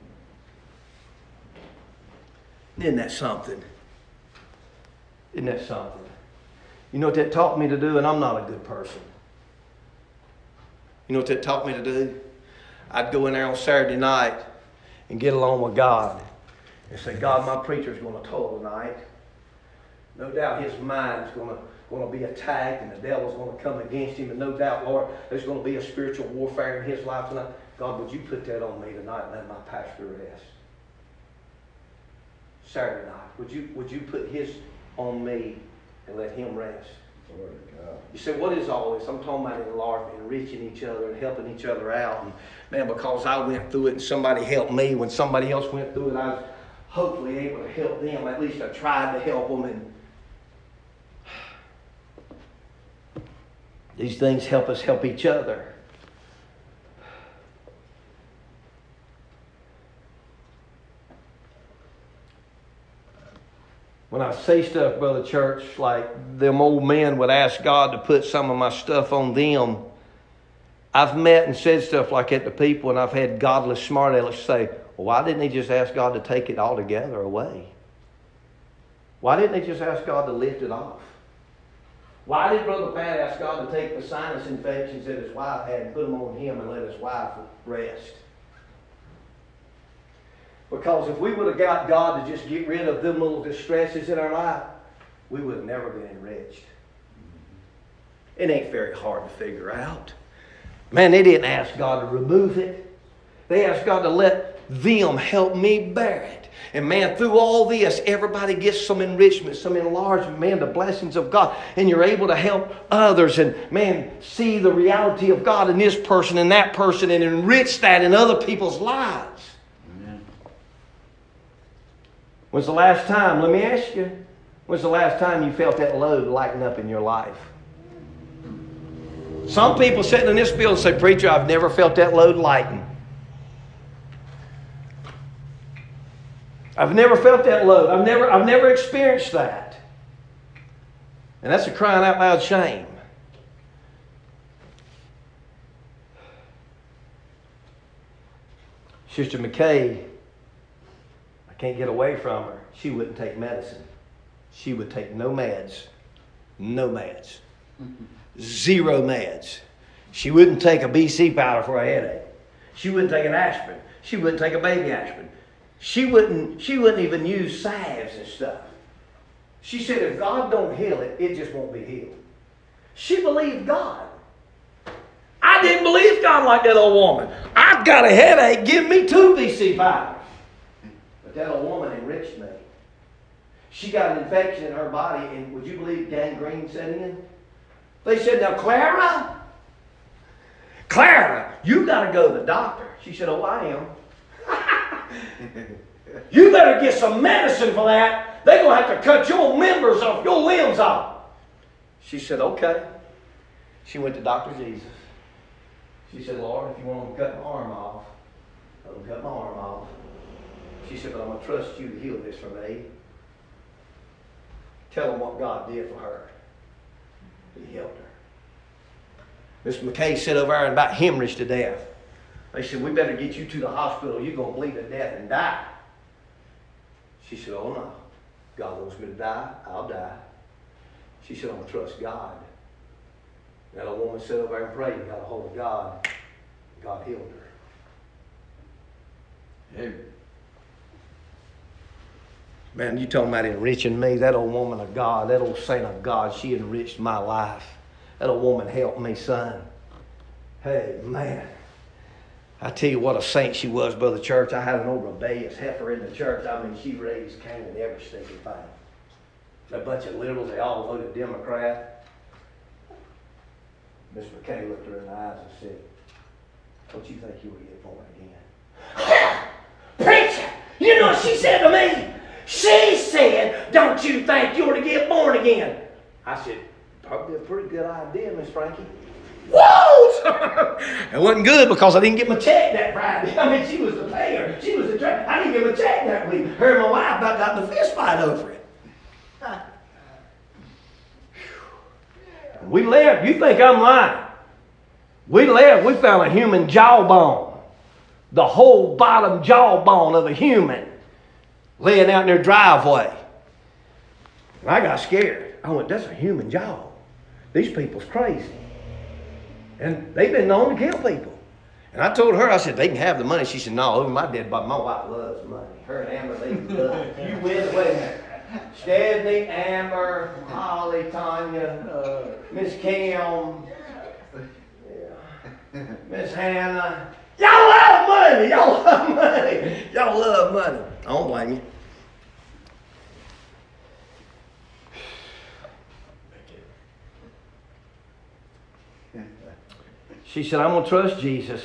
Isn't that something? Isn't that something? You know what that taught me to do? And I'm not a good person. You know what that taught me to do? I'd go in there on Saturday night and get along with God and say, God, my preacher's going to toil tonight. No doubt his mind's going to be attacked and the devil's going to come against him. And no doubt, Lord, there's going to be a spiritual warfare in his life tonight. God, would you put that on me tonight and let my pastor rest? Saturday night, would you put his on me and let him rest? Glory to God. You say, what is all this? I'm talking about enlargement, enriching each other and helping each other out. And man, because I went through it and somebody helped me, when somebody else went through it, I was hopefully able to help them. At least I tried to help them. And these things help us help each other. When I say stuff, Brother Church, like them old men would ask God to put some of my stuff on them, I've met and said stuff like that to people, and I've had godless smart alecks say, well, why didn't he just ask God to take it altogether away? Why didn't he just ask God to lift it off? Why did Brother Pat ask God to take the sinus infections that his wife had and put them on him and let his wife rest? Because if we would have got God to just get rid of them little distresses in our life, we would have never been enriched. It ain't very hard to figure out. Man, they didn't ask God to remove it. They asked God to let them help me bear it. And man, through all this, everybody gets some enrichment, some enlargement, man, the blessings of God. And you're able to help others and, man, see the reality of God in this person and that person and enrich that in other people's lives. When's the last time, let me ask you, when's the last time you felt that load lighten up in your life? Some people sitting in this building say, preacher, I've never felt that load lighten. I've never felt that load. I've never experienced that. And that's a crying out loud shame. Sister McKay, can't get away from her. She wouldn't take medicine. She would take no meds. No meds. Zero meds. She wouldn't take a BC powder for a headache. She wouldn't take an aspirin. She wouldn't take a baby aspirin. She wouldn't even use salves and stuff. She said if God don't heal it, it just won't be healed. She believed God. I didn't believe God like that old woman. I've got a headache. Give me 2 BC powders. That old woman enriched me. She got an infection in her body, and would you believe gangrene set in? They said, now, Clara, you got to go to the doctor. She said, oh, I am. You better get some medicine for that. They're going to have to cut your members off, your limbs off. She said, okay. She went to Dr. Jesus. She said, Lord, if you want to cut my arm off, let them cut my arm off. She said, but I'm going to trust you to heal this for me. Tell them what God did for her. He helped her. Miss McKay sat over there and about hemorrhaged to death. They said, we better get you to the hospital. You're going to bleed to death and die. She said, oh no. God wants me to die. I'll die. She said, I'm going to trust God. And that old woman sat over there and prayed and got a hold of God. God healed her. Amen. Man, you talking about enriching me. That old woman of God, that old saint of God, she enriched my life. That old woman helped me, son. Hey, man. I tell you what a saint she was, Brother Church. I had an old rebellious heifer in the church. I mean, she raised Cain in every stinking thing. A bunch of liberals, they all voted Democrat. Miss McKay looked her in the eyes and said, don't you think you will get born again? Preacher! You know what she said to me? She said, don't you think you ought to get born again? I said, probably a pretty good idea, Miss Frankie. Whoa! It wasn't good because I didn't get my check that Friday. I mean, she was the payer. She was the trainer. I didn't get my check that week. Her and my wife about got in a fist fight over it. We left. You think I'm lying? We left. We found a human jawbone. The whole bottom jawbone of a human laying out in their driveway. And I got scared. I went, that's a human jaw. These people's crazy. And they've been known to kill people. And I told her, I said, they can have the money. She said, no, over my dead body. My wife loves money. Her and Amber, they love. You win. Wait a minute. Stephanie, Amber, Holly, Tanya, Miss Kim, Miss Hannah. Y'all love money. Y'all love money. Y'all love money. I don't blame you. She said, I'm going to trust Jesus.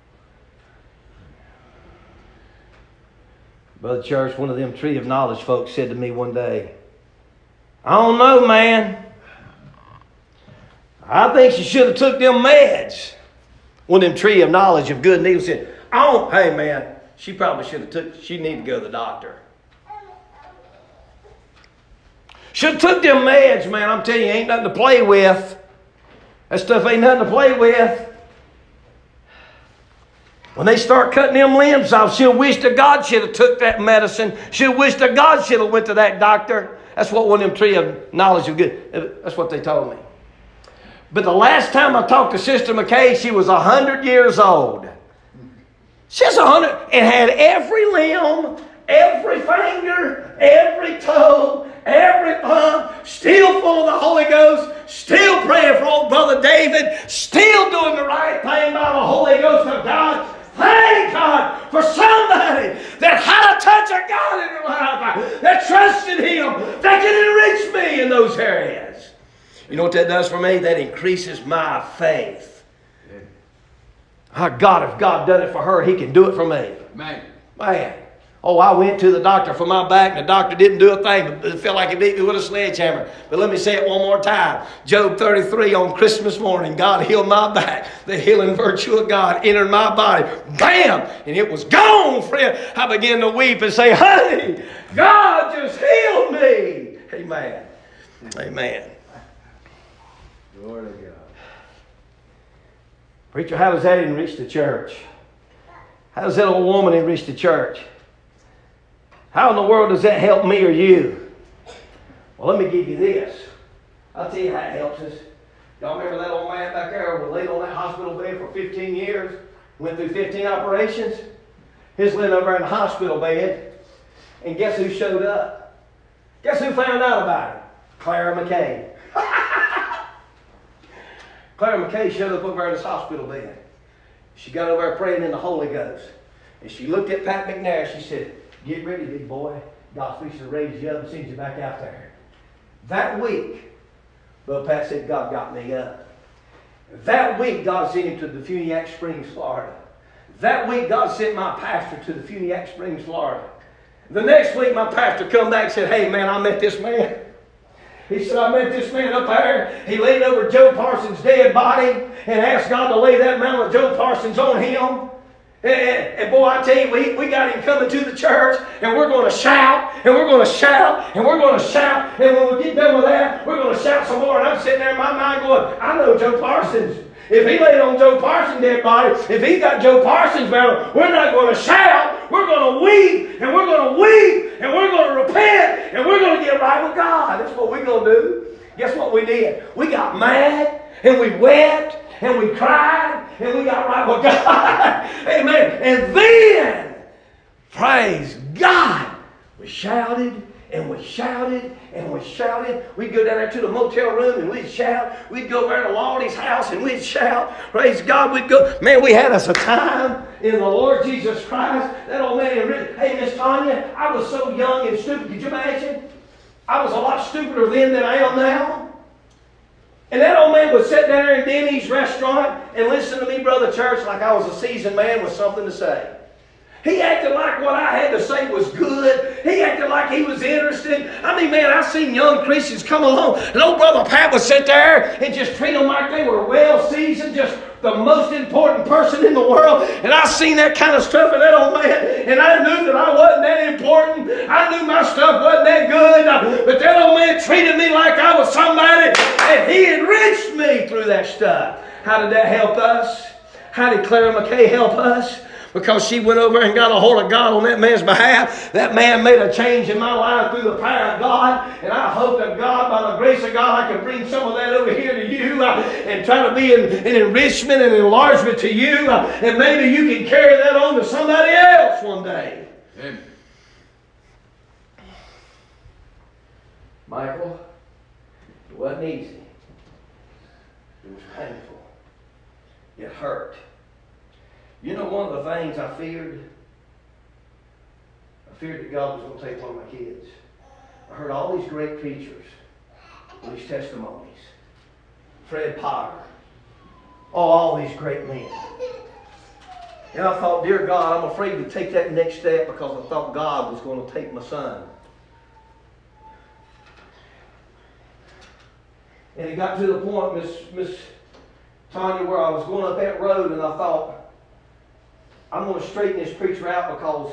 Brother Church, one of them Tree of Knowledge folks said to me one day, I don't know, man. I think she should have took them meds. One of them Tree of Knowledge of Good and Evil said, hey, man, she probably should have she needed to go to the doctor. Should have took them meds, man. I'm telling you, ain't nothing to play with. That stuff ain't nothing to play with. When they start cutting them limbs off, she'll wish to God she'd have took that medicine. She'll wish to God she'd have went to that doctor. That's what one of them Tree of Knowledge of Good. That's what they told me. But the last time I talked to Sister McKay, she was 100 years old. She was 100 and had every limb, every finger, every toe, every thumb, still full of the Holy Ghost, still praying for old Brother David, still doing the right thing by the Holy Ghost of God. Thank God for somebody that had a touch of God in their life, that trusted Him, that can enrich me in those areas. You know what that does for me? That increases my faith. God, if God done it for her, He can do it for me. Man. Oh, I went to the doctor for my back, and the doctor didn't do a thing. It felt like he beat me with a sledgehammer. But let me say it one more time. Job 33 on Christmas morning, God healed my back. The healing virtue of God entered my body. Bam! And it was gone, friend. I began to weep and say, honey, God just healed me. Amen. Amen. Glory to God. Preacher, how does that enrich the church? How does that old woman enrich the church? How in the world does that help me or you? Well, let me give you this. I'll tell you how it helps us. Y'all remember that old man back there who laid on that hospital bed for 15 years? Went through 15 operations? He's laying over in the hospital bed. And guess who showed up? Guess who found out about it? Clara McKay. Clara McKay showed up over in his hospital bed. She got over there praying in the Holy Ghost. And she looked at Pat McNair. She said, get ready, big boy. God's fixing to raise you up and send you back out there. That week, Brother Pat said, God got me up. That week, God sent him to the Funiac Springs, Florida. That week, God sent my pastor to the Funiac Springs, Florida. The next week, my pastor come back and said, hey, man, I met this man. He said, I met this man up there. He laid over Joe Parsons' dead body and asked God to lay that mantle of Joe Parsons on him. And boy, I tell you, we got him coming to the church, and we're going to shout, and we're going to shout, and we're going to shout. And when we get done with that, we're going to shout some more. And I'm sitting there in my mind going, I know Joe Parsons. If he laid on Joe Parsons' dead body, if he got Joe Parsons' mantle, we're not going to shout. We're going to weep, and we're going to weep, and we're going to repent, and we're going to get right with God. That's what we're going to do. Guess what we did? We got mad, and we wept, and we cried, and we got right with God. Amen. And then, praise God, we shouted, and we shouted, and we shouted. We'd go down there to the motel room, and we'd shout. We'd go over to Lordy's house, and we'd shout. Praise God, we'd go. Man, we had us a time in the Lord Jesus Christ. That old man, hey, Miss Tanya, I was so young and stupid. Could you imagine? I was a lot stupider then than I am now. And that old man would sit down there in Denny's restaurant and listen to me, Brother Church, like I was a seasoned man with something to say. He acted like what I had to say was good. He acted like he was interested. I mean, man, I've seen young Christians come along, and old Brother Pat would sit there and just treat them like they were well-seasoned, just the most important person in the world. And I seen that kind of stuff in that old man, and I knew that I wasn't that important. I knew my stuff wasn't that good. But that old man treated me like I was somebody, and he enriched me through that stuff. How did that help us? How did Clara McKay help us? Because she went over and got a hold of God on that man's behalf. That man made a change in my life through the power of God. And I hope that God, by the grace of God, I can bring some of that over here to you and try to be an enrichment and enlargement to you. And maybe you can carry that on to somebody else one day. Amen. Michael, it wasn't easy. It was painful. It hurt. You know, one of the things I feared that God was going to take one of my kids. I heard all these great preachers, these testimonies. Fred Potter. All these great men. And I thought, dear God, I'm afraid to take that next step because I thought God was going to take my son. And it got to the point, Miss Tanya, where I was going up that road and I thought, I'm going to straighten this preacher out because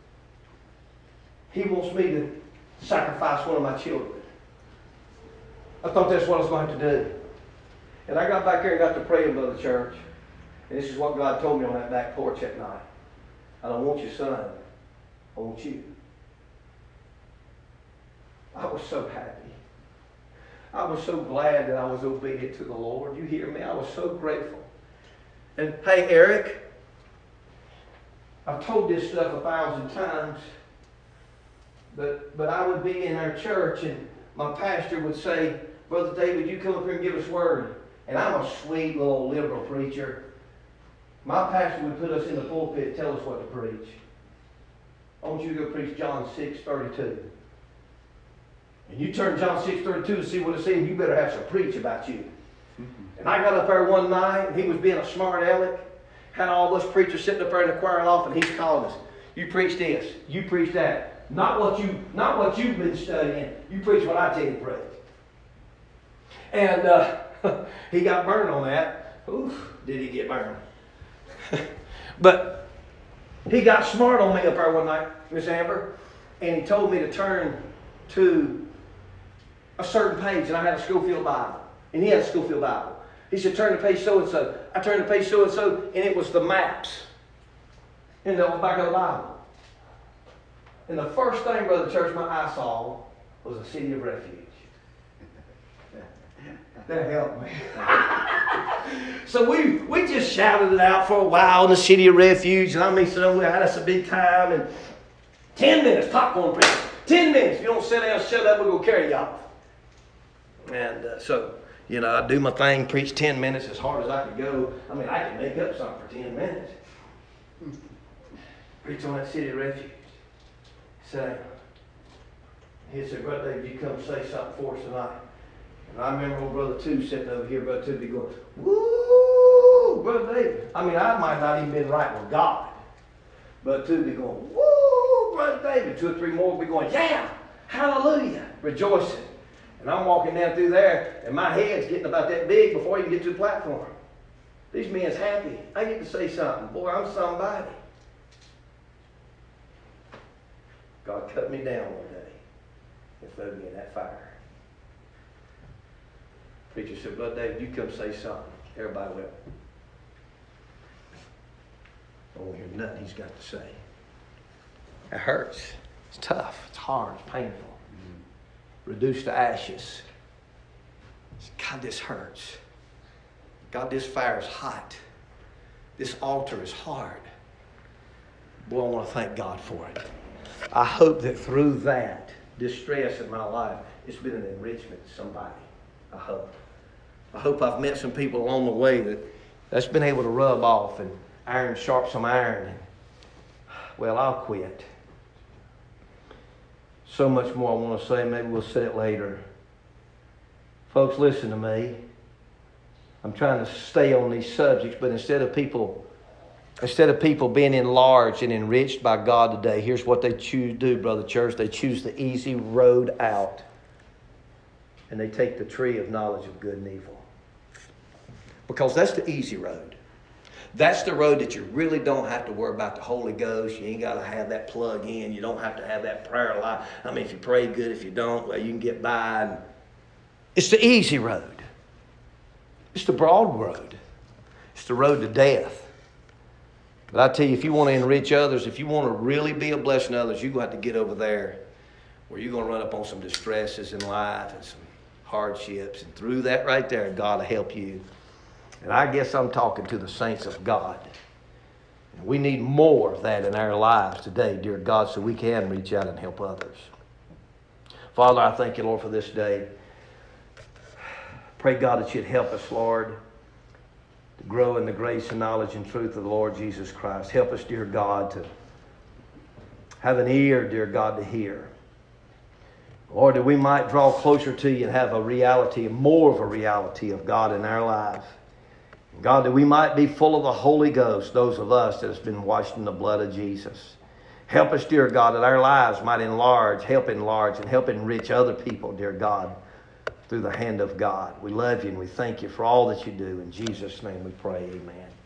he wants me to sacrifice one of my children. I thought that's what I was going to do. And I got back there and got to praying by the church. And this is what God told me on that back porch that night. I don't want your son. I want you. I was so happy. I was so glad that I was obedient to the Lord. You hear me? I was so grateful. And hey, Eric, I've told this stuff 1,000 times, but I would be in our church and my pastor would say, Brother David, you come up here and give us word. And I'm a sweet little liberal preacher. My pastor would put us in the pulpit and tell us what to preach. I want you to go preach John 6:32. And you turn John 6:32 to see what it says, you better have some preach about you. And I got up there one night, and he was being a smart aleck. Had all those preachers sitting up there in the choir loft, and he's calling us. You preach this. You preach that. Not what you've been studying. You preach what I tell you to preach. And he got burned on that. Oof, did he get burned? But he got smart on me up there one night, Miss Amber, and he told me to turn to a certain page, and I had a Schofield Bible, and he had a Schofield Bible. He said, turn to page so-and-so. I turned to page so-and-so, and it was the maps in the back of the Bible. And the first thing, Brother Church, my eye saw was a city of refuge. That helped me. So we just shouted it out for a while in the city of refuge. And I mean, so we had us a big time. And 10 minutes, popcorn preaching. 10 minutes. If you don't sit down, shut up, we're going to carry you off. And so, you know, I do my thing, preach 10 minutes as hard as I could go. I mean, I can make up something for 10 minutes. Preach on that city of refuge. So, he said, Brother David, you come say something for us tonight. And I remember old Brother Two sitting over here, Brother Two be going, woo, Brother David. I mean, I might not even been right with God. Brother Two be going, woo, Brother David. 2 or 3 more be going, yeah, hallelujah, rejoicing. And I'm walking down through there, and my head's getting about that big before I even get to the platform. These men's happy. I get to say something. Boy, I'm somebody. God cut me down one day and threw me in that fire. Preacher said, Brother David, you come say something. Everybody went, I won't hear nothing he's got to say. It hurts. It's tough. It's hard. It's painful. Reduced to ashes. God, this hurts. God, this fire is hot. This altar is hard. Boy, I want to thank God for it. I hope that through that distress in my life, it's been an enrichment to somebody. I hope. I hope I've met some people along the way that's been able to rub off and iron sharp some iron. And, well, I'll quit. So much more I want to say. Maybe we'll say it later. Folks, listen to me. I'm trying to stay on these subjects, but instead of people being enlarged and enriched by God today, here's what they choose to do, Brother Church. They choose the easy road out. And they take the tree of knowledge of good and evil. Because that's the easy road. That's the road that you really don't have to worry about the Holy Ghost. You ain't got to have that plug in. You don't have to have that prayer life. I mean, if you pray good, if you don't, well, you can get by. It's the easy road. It's the broad road. It's the road to death. But I tell you, if you want to enrich others, if you want to really be a blessing to others, you're going to have to get over there where you're going to run up on some distresses in life and some hardships. And through that right there, God will help you. And I guess I'm talking to the saints of God. And we need more of that in our lives today, dear God, so we can reach out and help others. Father, I thank you, Lord, for this day. Pray, God, that you'd help us, Lord, to grow in the grace and knowledge and truth of the Lord Jesus Christ. Help us, dear God, to have an ear, dear God, to hear. Lord, that we might draw closer to you and have a reality, more of a reality of God in our life. God, that we might be full of the Holy Ghost, those of us that has been washed in the blood of Jesus. Help us, dear God, that our lives might help enlarge, and help enrich other people, dear God, through the hand of God. We love you and we thank you for all that you do. In Jesus' name we pray, amen.